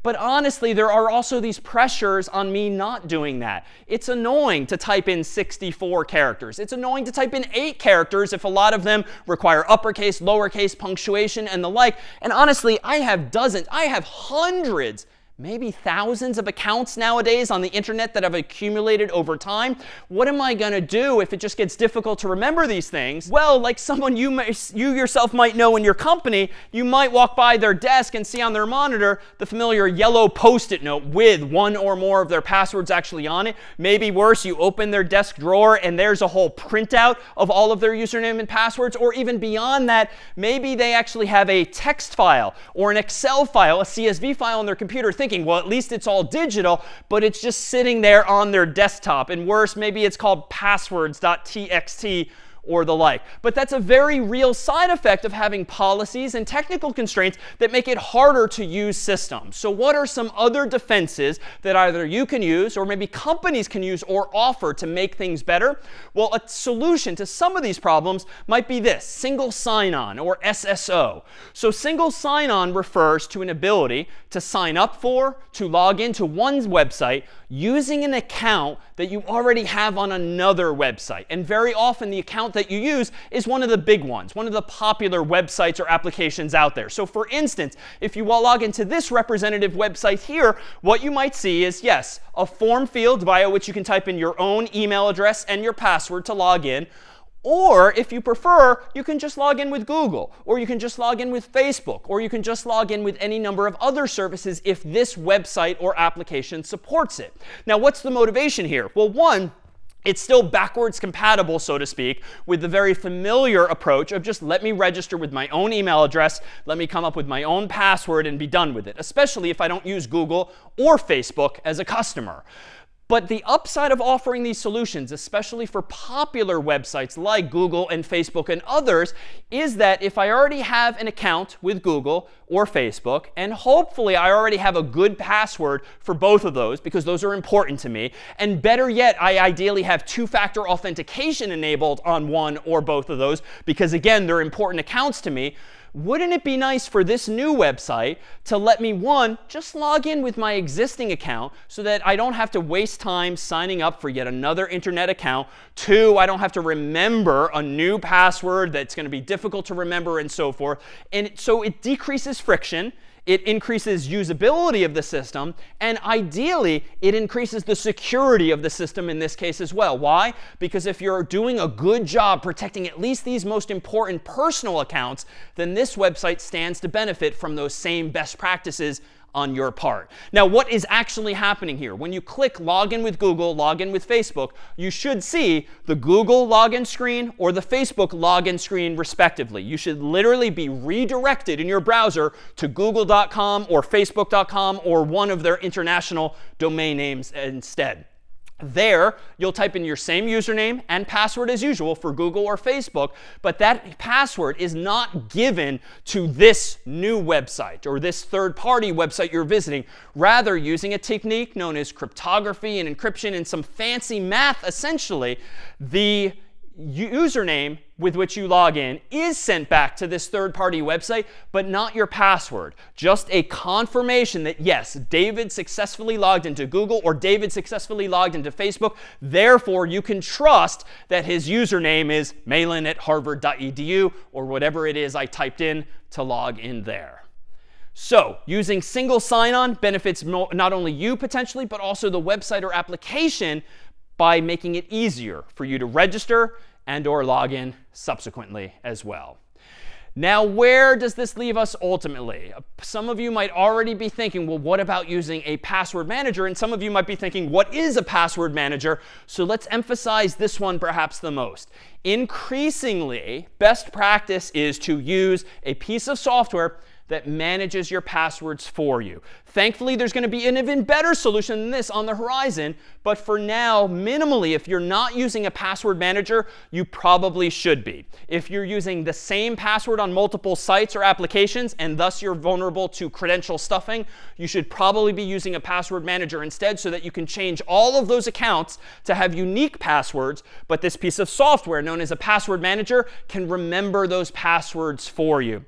But honestly, there are also these pressures on me not doing that. It's annoying to type in sixty-four characters. It's annoying to type in eight characters if a lot of them require uppercase, lowercase, punctuation, and the like. And honestly, I have dozens, I have hundreds, maybe thousands of accounts nowadays on the internet that have accumulated over time. What am I going to do if it just gets difficult to remember these things? Well, like someone you, may, you yourself might know in your company, you might walk by their desk and see on their monitor the familiar yellow post-it note with one or more of their passwords actually on it. Maybe worse, you open their desk drawer and there's a whole printout of all of their username and passwords. Or even beyond that, maybe they actually have a text file or an Excel file, a C S V file on their computer, thinking, well, at least it's all digital, but it's just sitting there on their desktop. And worse, maybe it's called passwords dot T X T or the like. But that's a very real side effect of having policies and technical constraints that make it harder to use systems. So what are some other defenses that either you can use or maybe companies can use or offer to make things better? Well, a solution to some of these problems might be this, single sign-on or S S O. So single sign-on refers to an ability to sign up for, to log into one's website using an account that you already have on another website. And very often the account that you use is one of the big ones, one of the popular websites or applications out there. So for instance, if you log into this representative website here, what you might see is, yes, a form field via which you can type in your own email address and your password to log in. Or if you prefer, you can just log in with Google, or you can just log in with Facebook, or you can just log in with any number of other services if this website or application supports it. Now, what's the motivation here? Well, one, it's still backwards compatible, so to speak, with the very familiar approach of just let me register with my own email address, let me come up with my own password and be done with it, especially if I don't use Google or Facebook as a customer. But the upside of offering these solutions, especially for popular websites like Google and Facebook and others, is that if I already have an account with Google or Facebook, and hopefully I already have a good password for both of those, because those are important to me, and better yet, I ideally have two-factor authentication enabled on one or both of those, because again, they're important accounts to me, wouldn't it be nice for this new website to let me, one, just log in with my existing account so that I don't have to waste time signing up for yet another internet account. Two, I don't have to remember a new password that's going to be difficult to remember and so forth. And so it decreases friction. It increases usability of the system, and ideally, it increases the security of the system in this case as well. Why? Because if you're doing a good job protecting at least these most important personal accounts, then this website stands to benefit from those same best practices on your part. Now, what is actually happening here? When you click Login with Google, Login with Facebook, you should see the Google login screen or the Facebook login screen, respectively. You should literally be redirected in your browser to google dot com or facebook dot com or one of their international domain names instead. There, you'll type in your same username and password as usual for Google or Facebook, but that password is not given to this new website or this third-party website you're visiting. Rather, using a technique known as cryptography and encryption and some fancy math, essentially, the username with which you log in is sent back to this third-party website, but not your password. Just a confirmation that, yes, David successfully logged into Google or David successfully logged into Facebook. Therefore, you can trust that his username is Malin at harvard dot e d u or whatever it is I typed in to log in there. So using single sign-on benefits not only you potentially, but also the website or application by making it easier for you to register and or log in subsequently as well. Now, where does this leave us ultimately? Some of you might already be thinking, well, what about using a password manager? And some of you might be thinking, what is a password manager? So let's emphasize this one perhaps the most. Increasingly, best practice is to use a piece of software that manages your passwords for you. Thankfully, there's going to be an even better solution than this on the horizon. But for now, minimally, if you're not using a password manager, you probably should be. If you're using the same password on multiple sites or applications, and thus you're vulnerable to credential stuffing, you should probably be using a password manager instead so that you can change all of those accounts to have unique passwords. But this piece of software known as a password manager can remember those passwords for you.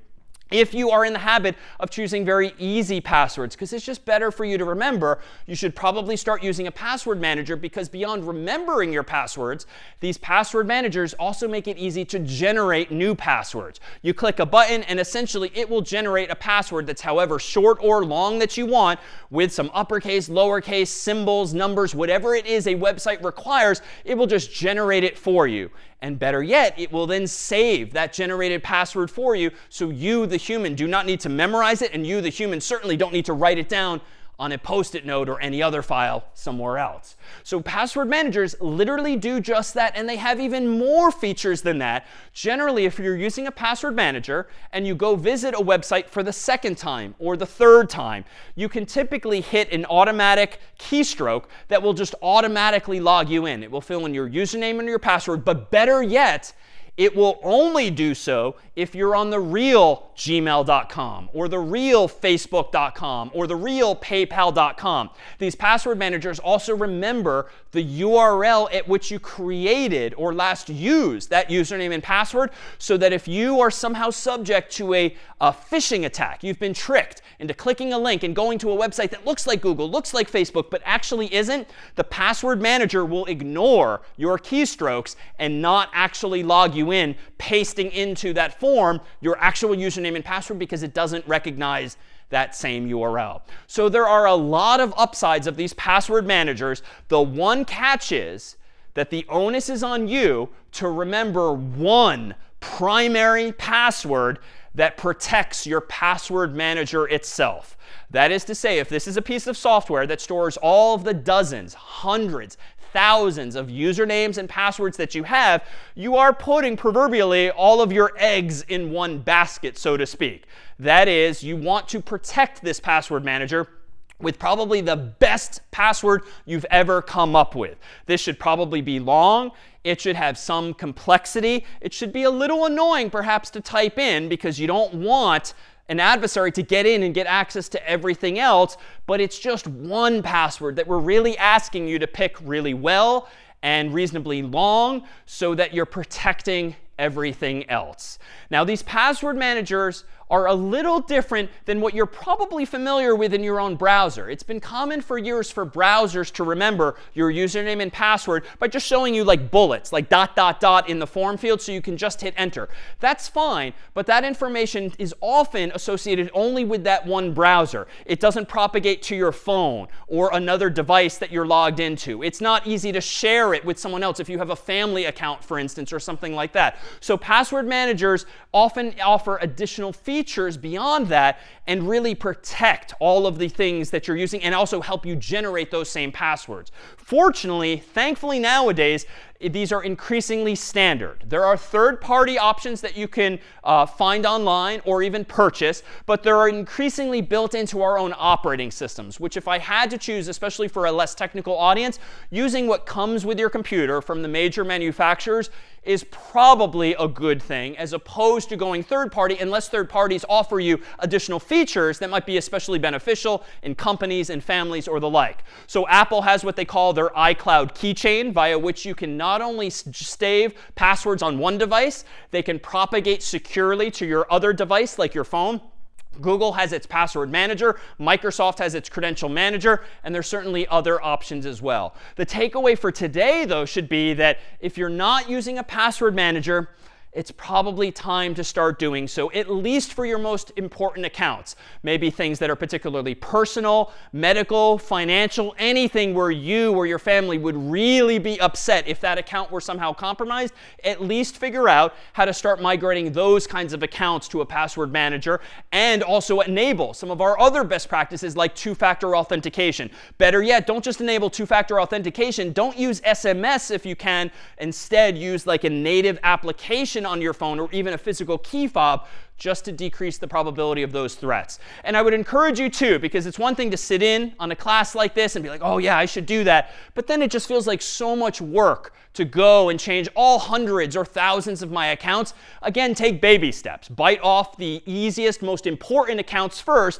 If you are in the habit of choosing very easy passwords, because it's just better for you to remember, you should probably start using a password manager, because beyond remembering your passwords, these password managers also make it easy to generate new passwords. You click a button and essentially it will generate a password that's however short or long that you want, with some uppercase, lowercase, symbols, numbers, whatever it is a website requires, it will just generate it for you. And better yet, it will then save that generated password for you, so you, the human, do not need to memorize it, and you, the human, certainly don't need to write it down on a post-it note or any other file somewhere else. So password managers literally do just that, and they have even more features than that. Generally, if you're using a password manager and you go visit a website for the second time or the third time, you can typically hit an automatic keystroke that will just automatically log you in. It will fill in your username and your password, but better yet, it will only do so if you're on the real gmail dot com or the real facebook dot com or the real paypal dot com. These password managers also remember the U R L at which you created or last used that username and password, so that if you are somehow subject to a, a phishing attack, you've been tricked into clicking a link and going to a website that looks like Google, looks like Facebook, but actually isn't, the password manager will ignore your keystrokes and not actually log you in, pasting into that form your actual username and password, because it doesn't recognize that same U R L. So there are a lot of upsides of these password managers. The one catch is that the onus is on you to remember one primary password that protects your password manager itself. That is to say, if this is a piece of software that stores all of the dozens, hundreds, thousands of usernames and passwords that you have, you are putting proverbially all of your eggs in one basket, so to speak. That is, you want to protect this password manager with probably the best password you've ever come up with. This should probably be long. It should have some complexity. It should be a little annoying perhaps to type in, because you don't want an adversary to get in and get access to everything else, but it's just one password that we're really asking you to pick really well and reasonably long, so that you're protecting everything else. Now, these password managers are a little different than what you're probably familiar with in your own browser. It's been common for years for browsers to remember your username and password by just showing you like bullets, like dot, dot, dot in the form field, so you can just hit enter. That's fine, but that information is often associated only with that one browser. It doesn't propagate to your phone or another device that you're logged into. It's not easy to share it with someone else if you have a family account, for instance, or something like that. So password managers often offer additional features features beyond that, and really protect all of the things that you're using, and also help you generate those same passwords. Fortunately, thankfully nowadays, these are increasingly standard. There are third-party options that you can uh, find online or even purchase, but they're increasingly built into our own operating systems, which if I had to choose, especially for a less technical audience, using what comes with your computer from the major manufacturers is probably a good thing, as opposed to going third-party, unless third parties offer you additional features that might be especially beneficial in companies and families or the like. So Apple has what they call their iCloud keychain, via which you can not only save passwords on one device, they can propagate securely to your other device, like your phone. Google has its password manager, Microsoft has its credential manager, and there's certainly other options as well. The takeaway for today, though, should be that if you're not using a password manager, it's probably time to start doing so, at least for your most important accounts. Maybe things that are particularly personal, medical, financial, anything where you or your family would really be upset if that account were somehow compromised. At least figure out how to start migrating those kinds of accounts to a password manager, and also enable some of our other best practices like two-factor authentication. Better yet, don't just enable two-factor authentication. Don't use S M S if you can. Instead, use like a native application on your phone, or even a physical key fob, just to decrease the probability of those threats. And I would encourage you too, because it's one thing to sit in on a class like this and be like, oh yeah, I should do that. But then it just feels like so much work to go and change all hundreds or thousands of my accounts. Again, take baby steps. Bite off the easiest, most important accounts first,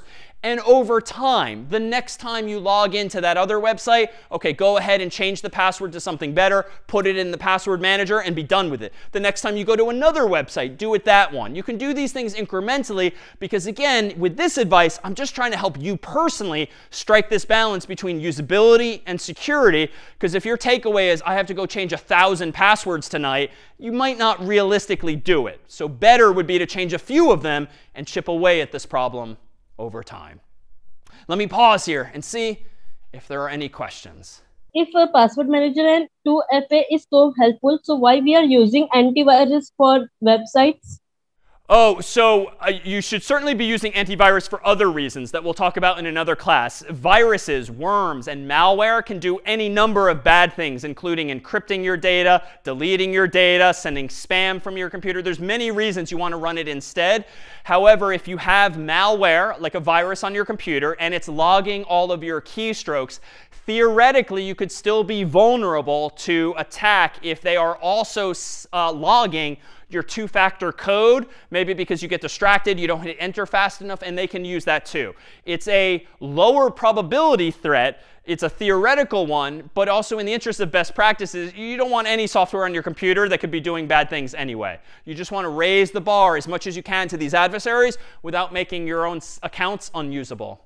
And over time, the next time you log into that other website, OK, go ahead and change the password to something better, put it in the password manager, and be done with it. The next time you go to another website, do it that one. You can do these things incrementally because, again, with this advice, I'm just trying to help you personally strike this balance between usability and security. Because if your takeaway is, I have to go change a thousand passwords tonight, you might not realistically do it. So better would be to change a few of them and chip away at this problem over time. Let me pause here and see if there are any questions. If a password manager and two F A is so helpful, so why we are using antivirus for websites? Oh, so uh, you should certainly be using antivirus for other reasons that we'll talk about in another class. Viruses, worms, and malware can do any number of bad things, including encrypting your data, deleting your data, sending spam from your computer. There's many reasons you want to run it instead. However, if you have malware, like a virus on your computer, and it's logging all of your keystrokes, theoretically, you could still be vulnerable to attack if they are also uh, logging your two-factor code, maybe because you get distracted, you don't hit enter fast enough, and they can use that too. It's a lower probability threat. It's a theoretical one, but also in the interest of best practices, you don't want any software on your computer that could be doing bad things anyway. You just want to raise the bar as much as you can to these adversaries without making your own accounts unusable.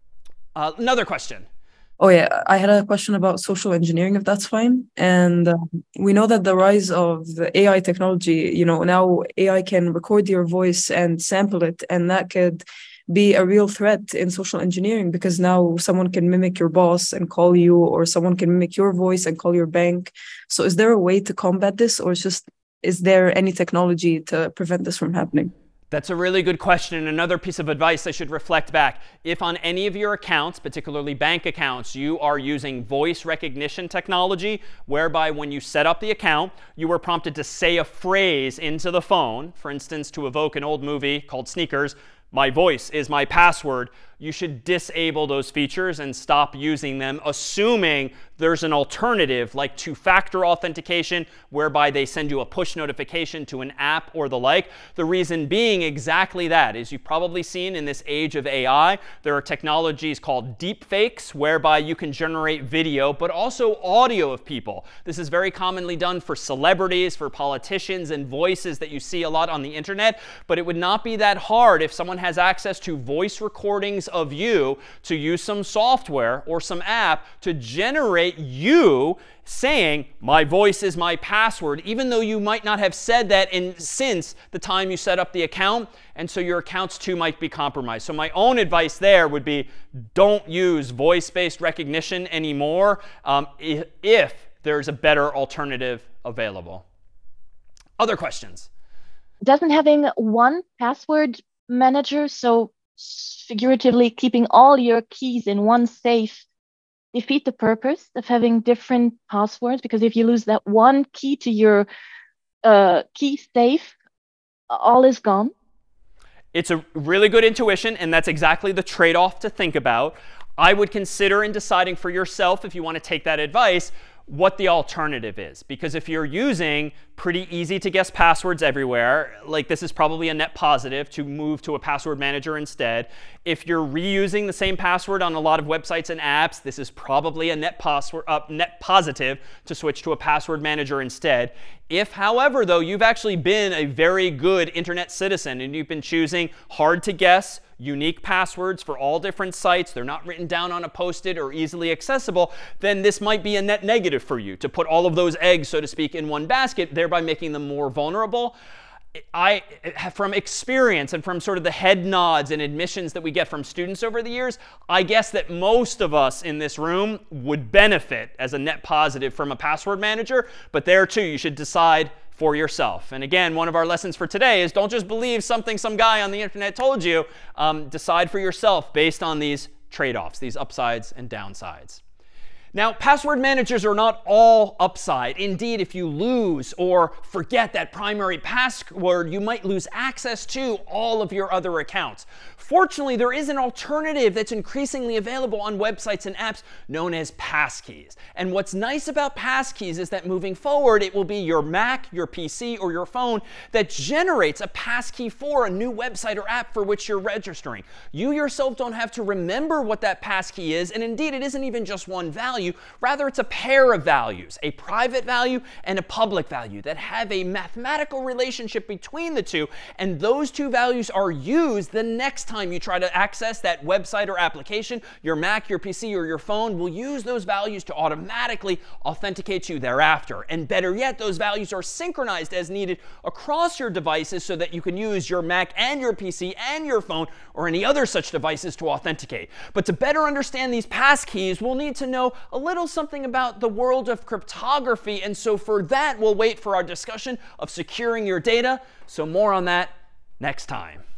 Uh, another question. Oh, yeah, I had a question about social engineering, if that's fine. And uh, we know that the rise of the A I technology, you know, now A I can record your voice and sample it, and that could be a real threat in social engineering because now someone can mimic your boss and call you, or someone can mimic your voice and call your bank. So is there a way to combat this, or is just, is there any technology to prevent this from happening? That's a really good question. And another piece of advice I should reflect back. If on any of your accounts, particularly bank accounts, you are using voice recognition technology, whereby when you set up the account, you were prompted to say a phrase into the phone, for instance, to evoke an old movie called Sneakers, my voice is my password, you should disable those features and stop using them, assuming there's an alternative like two-factor authentication, whereby they send you a push notification to an app or the like. The reason being exactly that is you've probably seen in this age of A I, there are technologies called deepfakes, whereby you can generate video, but also audio of people. This is very commonly done for celebrities, for politicians, and voices that you see a lot on the internet. But it would not be that hard if someone has access to voice recordings of you to use some software or some app to generate you saying, my voice is my password, even though you might not have said that in, since the time you set up the account. And so your accounts too might be compromised. So my own advice there would be don't use voice-based recognition anymore um, if, if there's a better alternative available. Other questions? Doesn't having one password manager, so figuratively keeping all your keys in one safe, defeat the purpose of having different passwords? Because if you lose that one key to your uh, key safe, all is gone. It's a really good intuition, and that's exactly the trade-off to think about. I would consider in deciding for yourself, if you want to take that advice, what the alternative is. Because if you're using pretty easy to guess passwords everywhere, like this is probably a net positive to move to a password manager instead. If you're reusing the same password on a lot of websites and apps, this is probably a net, password, uh, net positive to switch to a password manager instead. If, however, though, you've actually been a very good internet citizen and you've been choosing hard to guess, unique passwords for all different sites, they're not written down on a post-it or easily accessible, then this might be a net negative for you to put all of those eggs, so to speak, in one basket, thereby making them more vulnerable. I, from experience and from sort of the head nods and admissions that we get from students over the years, I guess that most of us in this room would benefit as a net positive from a password manager. But there, too, you should decide for yourself. And again, one of our lessons for today is don't just believe something some guy on the internet told you. Um, decide for yourself based on these trade-offs, these upsides and downsides. Now, password managers are not all upside. Indeed, if you lose or forget that primary password, you might lose access to all of your other accounts. Fortunately, there is an alternative that's increasingly available on websites and apps known as passkeys. And what's nice about passkeys is that moving forward, it will be your Mac, your P C, or your phone that generates a passkey for a new website or app for which you're registering. You yourself don't have to remember what that passkey is, and indeed, it isn't even just one value. Rather, it's a pair of values, a private value and a public value that have a mathematical relationship between the two, and those two values are used the next time you try to access that website or application. Your Mac, your P C, or your phone will use those values to automatically authenticate you thereafter. And better yet, those values are synchronized as needed across your devices so that you can use your Mac and your P C and your phone or any other such devices to authenticate. But to better understand these passkeys, we'll need to know a little something about the world of cryptography. And so for that, we'll wait for our discussion of securing your data. So more on that next time.